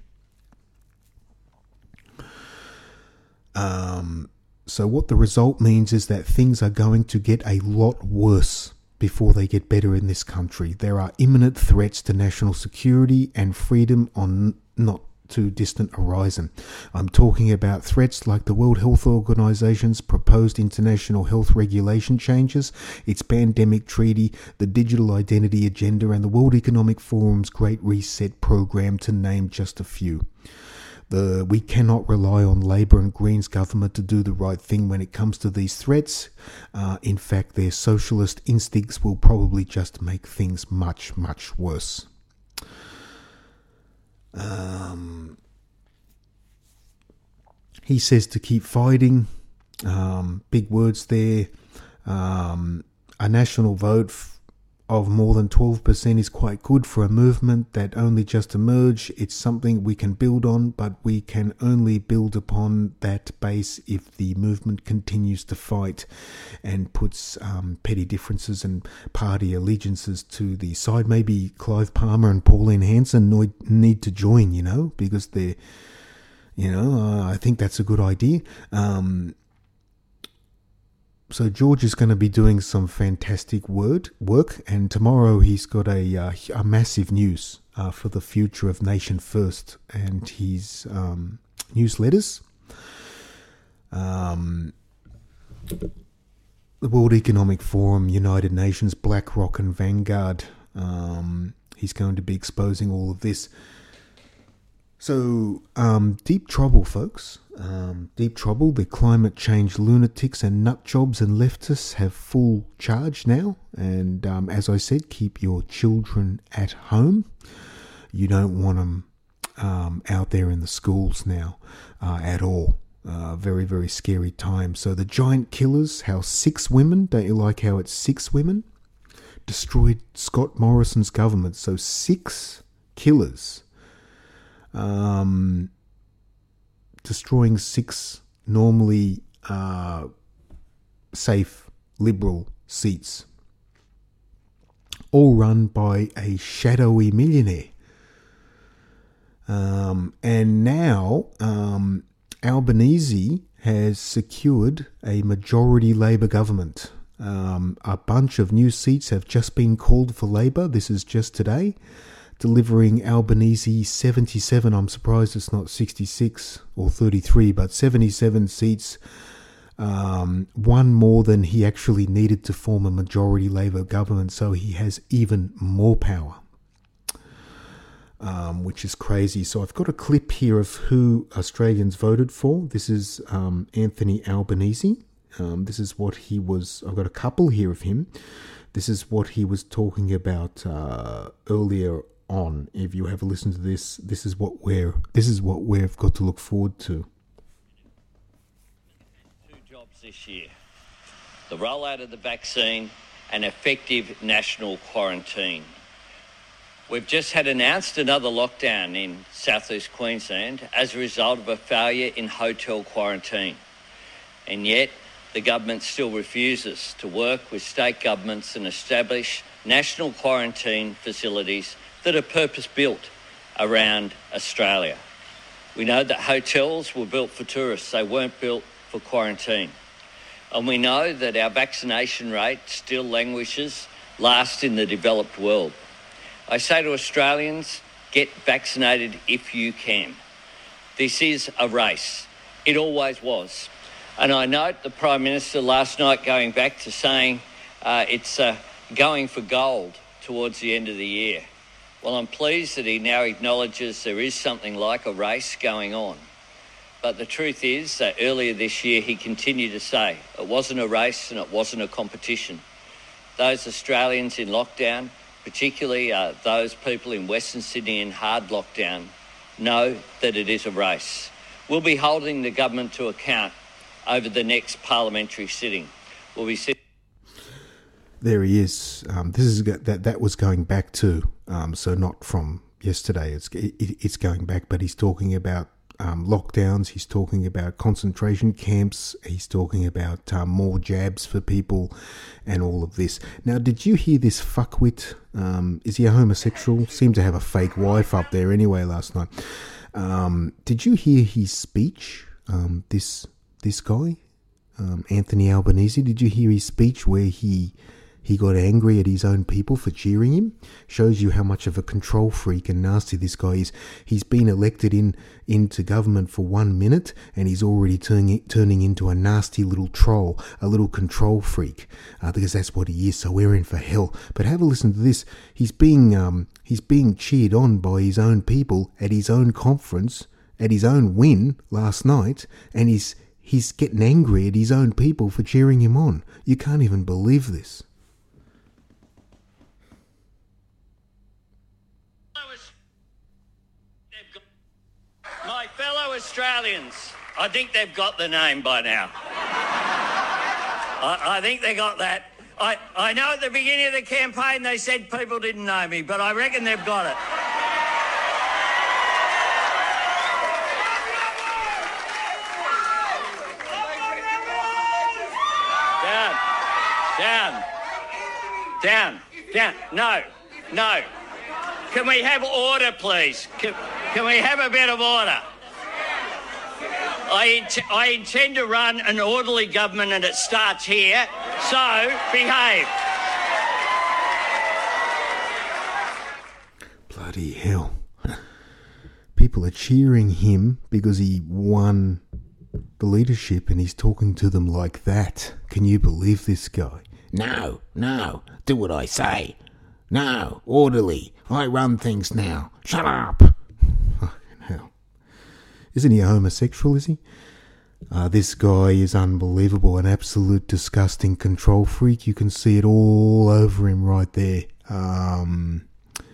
Um, so what the result means is that things are going to get a lot worse before they get better in this country. There are imminent threats to national security and freedom on not too distant horizon. I'm talking about threats like the World Health Organization's proposed international health regulation changes, its pandemic treaty, the digital identity agenda, and the World Economic Forum's Great Reset program, to name just a few. The, we cannot rely on Labor and Greens government to do the right thing when it comes to these threats. Uh, in fact, their socialist instincts will probably just make things much, much worse. Um, he says to keep fighting. Um, big words there. Um, a national vote f- of more than twelve percent is quite good for a movement that only just emerged. It's something we can build on, but we can only build upon that base if the movement continues to fight and puts um, petty differences and party allegiances to the side. Maybe Clive Palmer and Pauline Hanson need to join, you know, because they're, you know, uh, I think that's a good idea. Um, So George is going to be doing some fantastic word, work, and tomorrow he's got a, uh, a massive news uh, for the future of Nation First and his um, newsletters. Um, the World Economic Forum, United Nations, BlackRock and Vanguard. Um, he's going to be exposing all of this. So, um, deep trouble, folks. Um, deep trouble. The climate change lunatics and nut jobs and leftists have full charge now. And um, as I said, keep your children at home. You don't want them um, out there in the schools now uh, at all. Uh, very, very scary time. So the giant killers, how six women, don't you like how it's six women, destroyed Scott Morrison's government. So six killers. Um, destroying six normally uh, safe Liberal seats, all run by a shadowy millionaire. Um, and now um, Albanese has secured a majority Labor government. Um, a bunch of new seats have just been called for Labor. This is just today. Delivering Albanese seventy-seven, I'm surprised it's not sixty-six or thirty-three, but seventy-seven seats, um, one more than he actually needed to form a majority Labor government, so he has even more power, um, which is crazy. So I've got a clip here of who Australians voted for. This is um, Anthony Albanese. Um, this is what he was, I've got a couple here of him. This is what he was talking about uh, earlier on. If you have a listen to this, this is what we're this is what we've got to look forward to. Two jobs this year: the rollout of the vaccine and effective national quarantine. We've just had announced another lockdown in southeast Queensland as a result of a failure in hotel quarantine, and yet the government still refuses to work with state governments and establish national quarantine facilities that are purpose-built around Australia. We know that hotels were built for tourists, they weren't built for quarantine. And we know that our vaccination rate still languishes last in the developed world. I say to Australians, get vaccinated if you can. This is a race. It always was. And I note the Prime Minister last night going back to saying uh, it's uh, going for gold towards the end of the year. Well, I'm pleased that he now acknowledges there is something like a race going on. But the truth is that earlier this year he continued to say it wasn't a race and it wasn't a competition. Those Australians in lockdown, particularly uh, those people in Western Sydney in hard lockdown, know that it is a race. We'll be holding the government to account over the next parliamentary sitting. We'll be sitting. There he is. Um, this is that that was going back to, um, so not from yesterday. It's it, it's going back, but he's talking about um, lockdowns. He's talking about concentration camps. He's talking about um, more jabs for people, and all of this. Now, did you hear this fuckwit? Um, is he a homosexual? Seemed to have a fake wife up there anyway last night. Um, did you hear his speech? Um, this this guy, um, Anthony Albanese. Did you hear his speech where he? He got angry at his own people for cheering him? Shows you how much of a control freak and nasty this guy is. He's been elected in into government for one minute and he's already turning turning into a nasty little troll, a little control freak, uh, because that's what he is. So we're in for hell. But have a listen to this. He's being um he's being cheered on by his own people at his own conference, at his own win last night, and he's he's getting angry at his own people for cheering him on. You can't even believe this. My fellow Australians, I think they've got the name by now. I, I think they got that. I, I know at the beginning of the campaign they said people didn't know me, but I reckon they've got it. Down. Down. Down. No. No. Can we have order, please? Can, can we have a bit of order? I, int- I intend to run an orderly government and it starts here, so behave. Bloody hell. People are cheering him because he won the leadership and he's talking to them like that. Can you believe this guy? No, no, do what I say. No, orderly. I run things now. Shut up. Fucking hell. Isn't he a homosexual, is he? Uh, this guy is unbelievable. An absolute disgusting control freak. You can see it all over him right there. Um,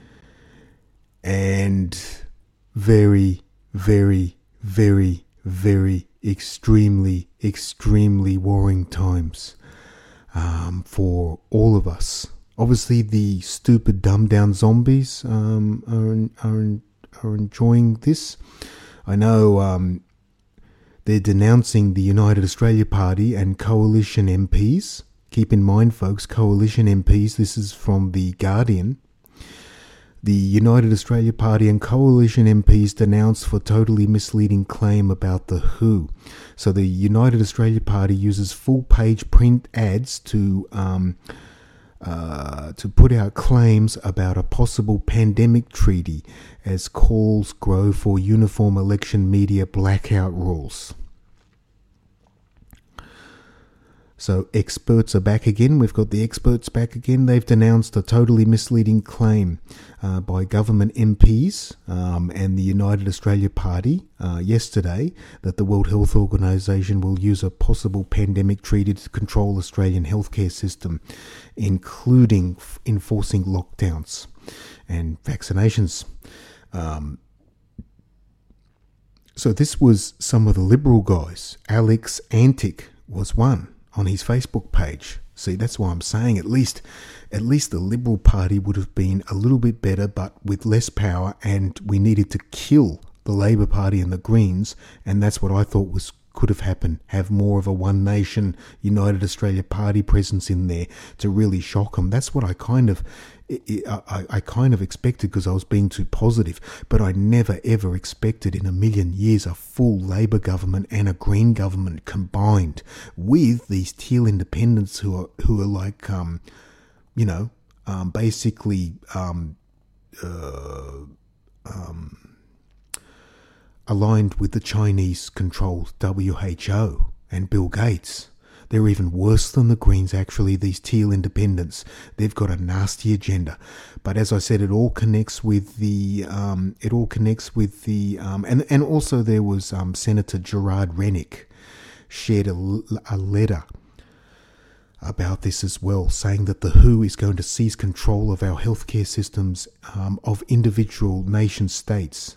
and very, very, very, very extremely, extremely worrying times um, for all of us. Obviously, the stupid, dumbed-down zombies um, are, are, are enjoying this. I know um, they're denouncing the United Australia Party and coalition M Ps. Keep in mind, folks, coalition M Ps, this is from The Guardian. The United Australia Party and coalition M Ps denounced for totally misleading claim about the W H O. So the United Australia Party uses full-page print ads to... Um, Uh, to put out claims about a possible pandemic treaty as calls grow for uniform election media blackout rules. So experts are back again. We've got the experts back again. They've denounced a totally misleading claim uh, by government M Ps um, and the United Australia Party uh, yesterday that the World Health Organization will use a possible pandemic treaty to control the Australian healthcare system, including f- enforcing lockdowns and vaccinations. Um, so this was some of the Liberal guys. Alex Antic was one on his Facebook page. See, that's why I'm saying at least at least the Liberal Party would have been a little bit better, but with less power, and we needed to kill the Labor Party and the Greens, and that's what I thought was could have happened. Have more of a One Nation, United Australia Party presence in there to really shock them. That's what I kind of, I, I kind of expected because I was being too positive. But I never ever expected in a million years a full Labor government and a Green government combined with these teal independents who are who are like, um, you know, um, basically, um, uh, um. aligned with the Chinese-controlled W H O and Bill Gates. They're even worse than the Greens, actually, these teal independents. They've got a nasty agenda. But as I said, it all connects with the, um, it all connects with the, um, and, and also there was um, Senator Gerard Rennick shared a, a letter about this as well, saying that the W H O is going to seize control of our healthcare systems um, of individual nation states.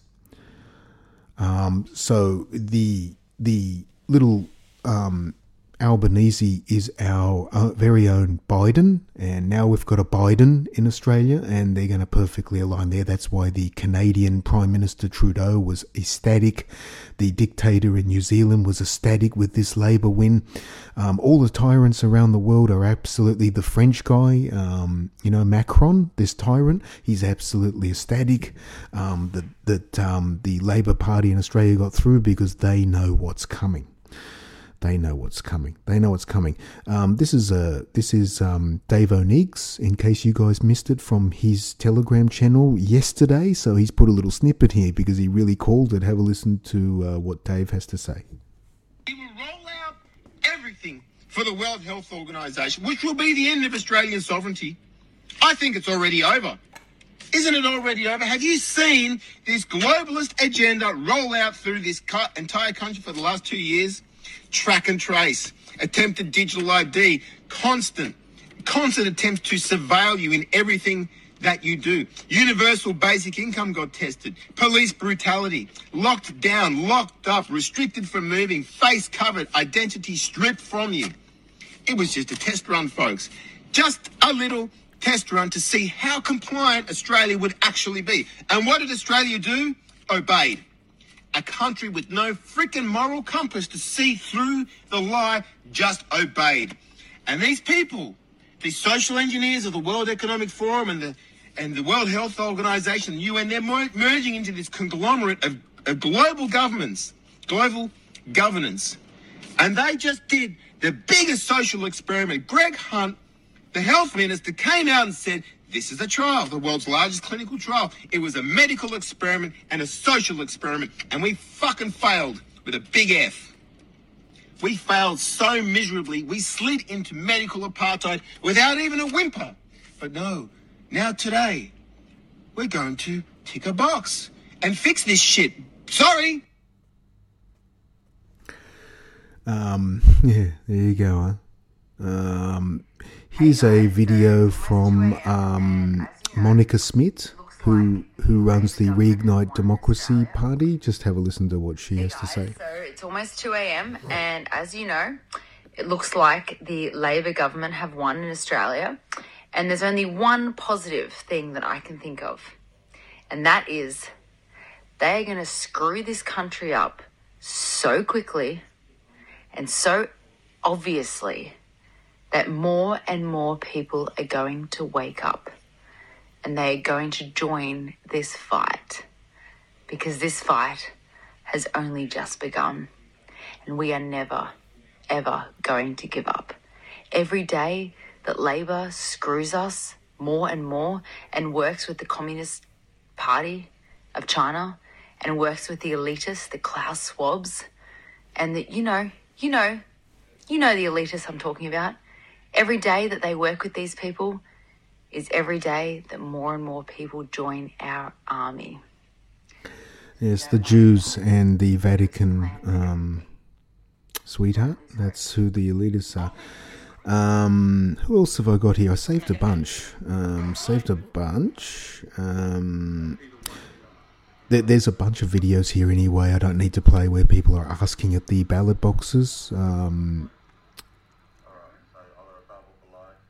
Um, so the the little um, Albanese is our uh, very own Biden, and now we've got a Biden in Australia, and they're going to perfectly align there. That's why the Canadian Prime Minister Trudeau was ecstatic. The dictator in New Zealand was ecstatic with this Labor win. Um, all the tyrants around the world are absolutely, the French guy, um, you know, Macron, this tyrant, he's absolutely ecstatic um, that, that um, the Labor Party in Australia got through because they know what's coming. They know what's coming. They know what's coming. Um, this is a this is um, Dave O'Neig's, in case you guys missed it, from his Telegram channel yesterday. So he's put a little snippet here because he really called it. Have a listen to uh, what Dave has to say. We will roll out everything for the World Health Organization, which will be the end of Australian sovereignty. I think it's already over. Isn't it already over? Have you seen this globalist agenda roll out through this entire country for the last two years? Track and trace, attempted digital I D, constant, constant attempts to surveil you in everything that you do. Universal basic income got tested. Police brutality, locked down, locked up, restricted from moving, face covered, identity stripped from you. It was just a test run, folks. Just a little test run to see how compliant Australia would actually be. And what did Australia do? Obeyed. A country with no freaking moral compass to see through the lie, just obeyed. And these people, these social engineers of the World Economic Forum and the and the World Health Organization, U N, they're merging into this conglomerate of, of global governments, global governance. And they just did the biggest social experiment. Greg Hunt, the health minister, came out and said, this is a trial, the world's largest clinical trial. It was a medical experiment and a social experiment, and we fucking failed with a big F. We failed so miserably, we slid into medical apartheid without even a whimper. But no, now today, we're going to tick a box and fix this shit. Sorry. Um, yeah, there you go, huh? Um, here's a video from um, Monica Smith, who who runs the Reignite Democracy Party. Just have a listen to what she has to say. So it's almost two a.m. and as you know, it looks like the Labor government have won in Australia, and there's only one positive thing that I can think of, and that is they're going to screw this country up so quickly and so obviously that more and more people are going to wake up and they're going to join this fight, because this fight has only just begun and we are never, ever going to give up. Every day that Labor screws us more and more and works with the Communist Party of China and works with the elitists, the Klaus Schwabs, and the, you know, you know, you know the elitists I'm talking about. Every day that they work with these people is every day that more and more people join our army. Yes, the Jews and the Vatican, um, sweetheart. That's who the elitists are. Um, who else have I got here? I saved a bunch. Um, saved a bunch. Um, there, there's a bunch of videos here anyway. I don't need to play where people are asking at the ballot boxes. Um...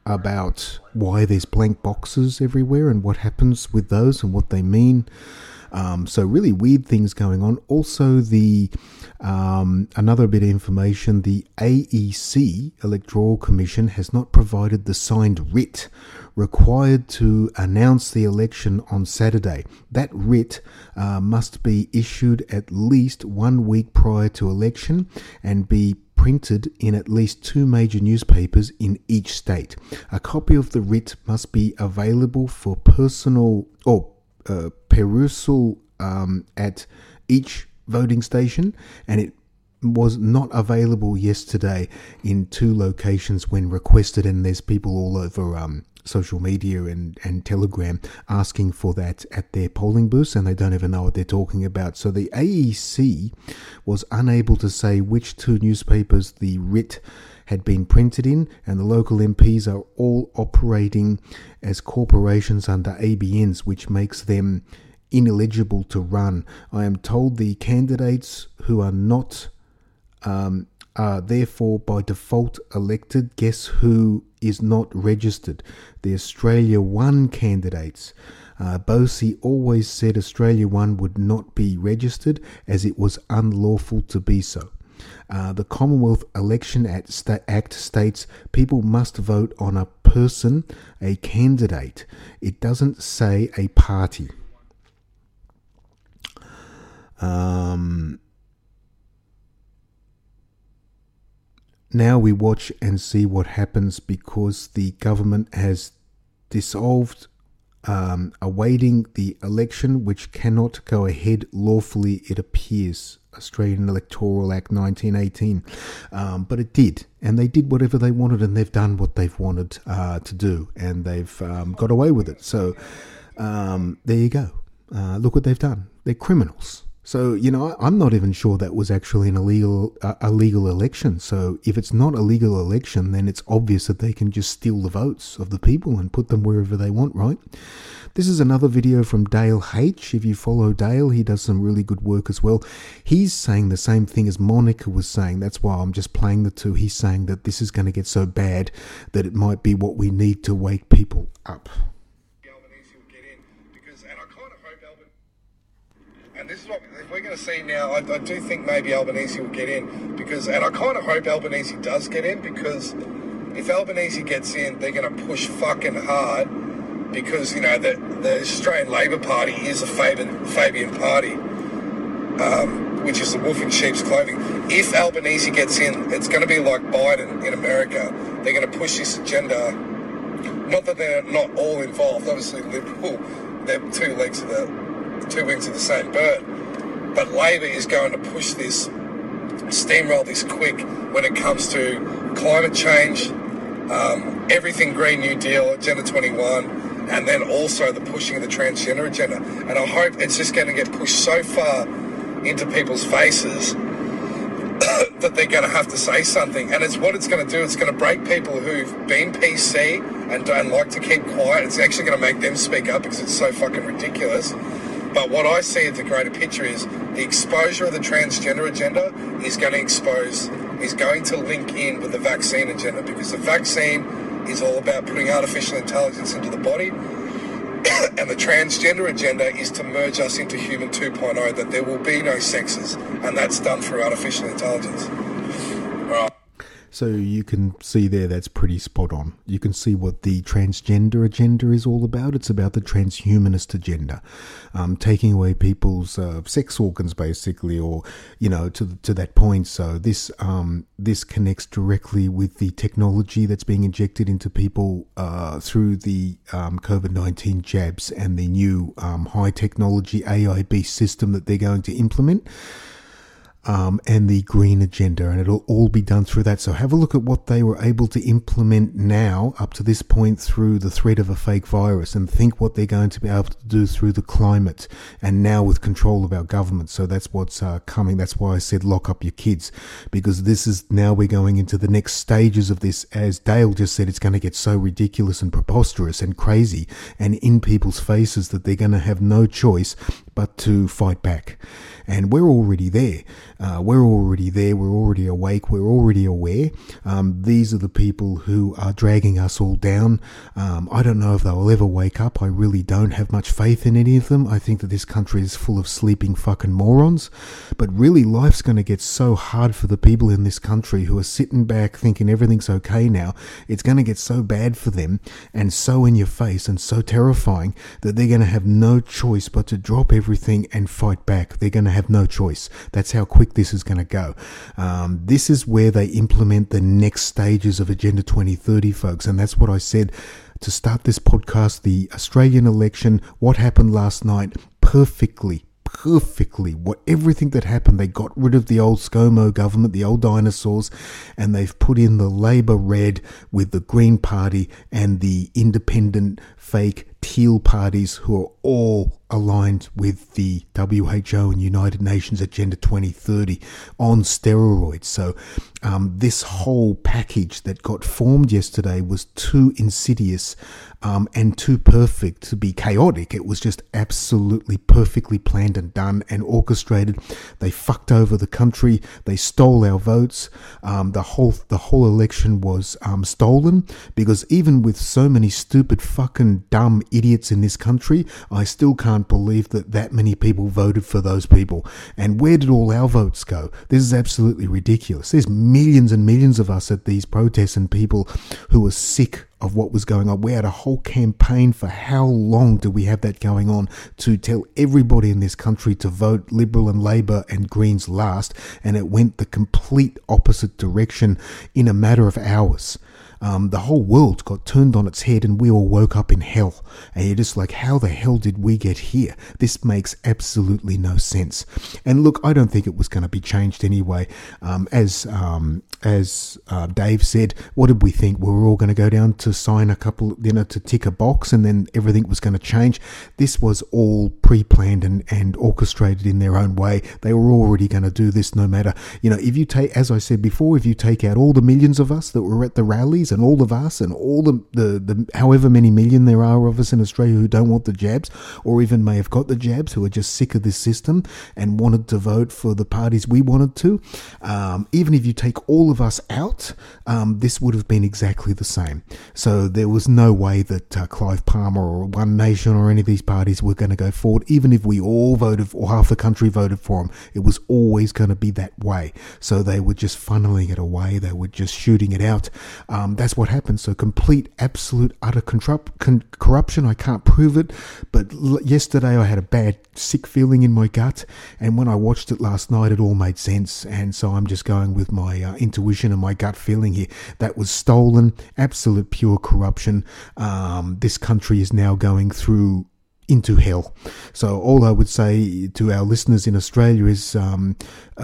about why there's blank boxes everywhere and what happens with those and what they mean. Um, so really weird things going on. Also, the um, another bit of information, the A E C, Electoral Commission, has not provided the signed writ required to announce the election on Saturday. That writ uh, must be issued at least one week prior to election and be printed in at least two major newspapers in each state. A copy of the writ must be available for personal or uh, perusal um, at each voting station, and it was not available yesterday in two locations when requested, and there's people all over um, social media and, and Telegram asking for that at their polling booths, and they don't even know what they're talking about. So the A E C was unable to say which two newspapers the writ had been printed in, and the local M Ps are all operating as corporations under A B Ns, which makes them ineligible to run. I am told the candidates who are not um, are therefore by default elected. Guess who is not registered? The Australia One candidates. Uh, Bosey always said Australia One would not be registered as it was unlawful to be so. Uh, the Commonwealth Election Act states people must vote on a person, a candidate. It doesn't say a party. Um... Now we watch and see what happens, because the government has dissolved, um, awaiting the election, which cannot go ahead lawfully, it appears. Australian Electoral Act nineteen eighteen. Um, but it did, and they did whatever they wanted, and they've done what they've wanted uh, to do, and they've um, got away with it. So um, there you go. Uh, look what they've done. They're criminals. So, you know, I'm not even sure that was actually an illegal, uh, a legal election. So if it's not a legal election, then it's obvious that they can just steal the votes of the people and put them wherever they want, right? This is another video from Dale H. If you follow Dale, he does some really good work as well. He's saying the same thing as Monica was saying. That's why I'm just playing the two. He's saying that this is going to get so bad that it might be what we need to wake people up. And this is what if we're going to see now. I, I do think maybe Albanese will get in because, and I kind of hope Albanese does get in, because if Albanese gets in, they're going to push fucking hard, because you know the the Australian Labor Party is a Fabian Fabian party, um, which is the wolf in sheep's clothing. If Albanese gets in, it's going to be like Biden in America. They're going to push this agenda. Not that they're not all involved. Obviously, Liberal, they're two legs of the. two wings of the same bird, but Labor is going to push this, steamroll this quick when it comes to climate change, um, everything Green New Deal, Agenda twenty-one, and then also the pushing of the transgender agenda. And I hope it's just going to get pushed so far into people's faces that they're going to have to say something. And it's what it's going to do. It's going to break people who've been P C and don't like to keep quiet. It's actually going to make them speak up because it's so fucking ridiculous. But what I see at the greater picture is the exposure of the transgender agenda is going to expose, is going to link in with the vaccine agenda, because the vaccine is all about putting artificial intelligence into the body, and the transgender agenda is to merge us into human two point oh, that there will be no sexes, and that's done through artificial intelligence. All right. So you can see there that's pretty spot on. You can see what the transgender agenda is all about. It's about the transhumanist agenda, um, taking away people's uh, sex organs, basically, or you know, to to that point. So this um, this connects directly with the technology that's being injected into people uh, through the um, COVID nineteen jabs and the new um, high technology A I-based system that they're going to implement. Um, and the green agenda, and it'll all be done through that. So have a look at what they were able to implement now up to this point through the threat of a fake virus, and think what they're going to be able to do through the climate, and now with control of our government. So that's what's uh, coming. That's why I said lock up your kids, because this is now we're going into the next stages of this. As Dale just said, it's going to get so ridiculous and preposterous and crazy and in people's faces that they're going to have no choice but to fight back. And we're already there. Uh, we're already there. We're already awake. We're already aware. Um, these are the people who are dragging us all down. Um, I don't know if they'll ever wake up. I really don't have much faith in any of them. I think that this country is full of sleeping fucking morons. But really, life's going to get so hard for the people in this country who are sitting back thinking everything's okay now. It's going to get so bad for them and so in your face and so terrifying that they're going to have no choice but to drop everything and fight back. They're going to have no choice. That's how quick this is going to go. Um, this is where they implement the next stages of Agenda twenty thirty, folks. And that's what I said to start this podcast. The Australian election, what happened last night, perfectly perfectly what everything that happened. They got rid of the old ScoMo government, the old dinosaurs, and they've put in the Labor Red with the Green Party and the independent fake teal parties who are all aligned with the W H O and United Nations Agenda twenty thirty on steroids. So um, this whole package that got formed yesterday was too insidious um, and too perfect to be chaotic. It was just absolutely perfectly planned and done and orchestrated. They fucked over the country. They stole our votes. Um, the whole the whole election was um, stolen, because even with so many stupid fucking dumb idiots in this country, I still can't believe that that many people voted for those people. And where did all our votes go? This is absolutely ridiculous. There's millions and millions of us at these protests and people who were sick of what was going on. We had a whole campaign for how long did we have that going on to tell everybody in this country to vote Liberal and Labor and Greens last, and it went the complete opposite direction in a matter of hours. Um, the whole world got turned on its head and we all woke up in hell. And you're just like, how the hell did we get here? This makes absolutely no sense. And look, I don't think it was going to be changed anyway. Um, as um, as uh, Dave said, what did we think? We were all going to go down to sign a couple, you know, to tick a box and then everything was going to change. This was all pre-planned and, and orchestrated in their own way. They were already going to do this no matter, you know, if you take, as I said before, if you take out all the millions of us that were at the rallies and all of us and all the, the, the however many million there are of us in Australia who don't want the jabs, or even may have got the jabs, who are just sick of this system and wanted to vote for the parties we wanted to, um, even if you take all of us out, um, this would have been exactly the same. So there was no way that uh, Clive Palmer or One Nation or any of these parties were going to go forward, even if we all voted, or half the country voted for them. It was always going to be that way. So they were just funneling it away. They were just shooting it out. Um, that's what happened. So complete, absolute, utter contrup- con- corruption. I can't prove it, but l- yesterday I had a bad, sick feeling in my gut, and when I watched it last night, it all made sense. And so I'm just going with my uh, intuition and my gut feeling here. That was stolen, absolute pure corruption. Um, this country is now going through into hell. So all I would say to our listeners in Australia is, um,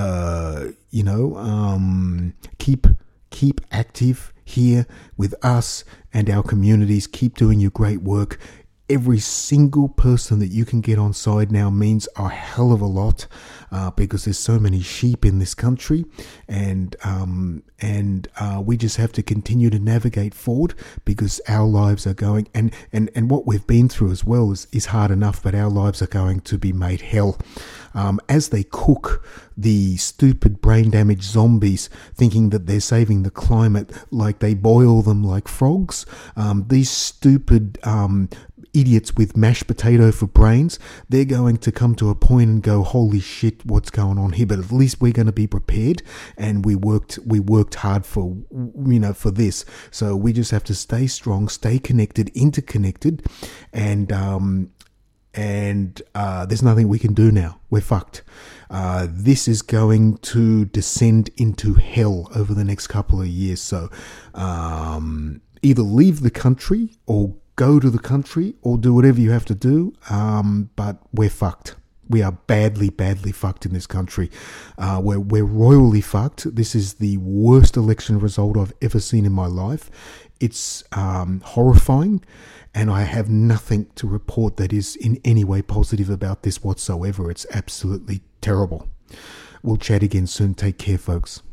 uh, you know, um, keep keep active here with us and our communities. Keep doing your great work. Every single person that you can get on side now means a hell of a lot, uh, because there's so many sheep in this country, and um, and uh, we just have to continue to navigate forward, because our lives are going, and, and, and what we've been through as well is, is hard enough, but our lives are going to be made hell. Um, as they cook the stupid brain damaged zombies, thinking that they're saving the climate, like they boil them like frogs, um, these stupid um, idiots with mashed potato for brains, they're going to come to a point and go, holy shit, what's going on here? But at least we're going to be prepared, and we worked we worked hard for, you know, for this. So we just have to stay strong, stay connected, interconnected, and um and uh there's nothing we can do now. We're fucked. Uh this is going to descend into hell over the next couple of years. So um either leave the country or go to the country, or do whatever you have to do, um, but we're fucked. We are badly, badly fucked in this country. Uh, we're, we're royally fucked. This is the worst election result I've ever seen in my life. It's um, horrifying, and I have nothing to report that is in any way positive about this whatsoever. It's absolutely terrible. We'll chat again soon. Take care, folks.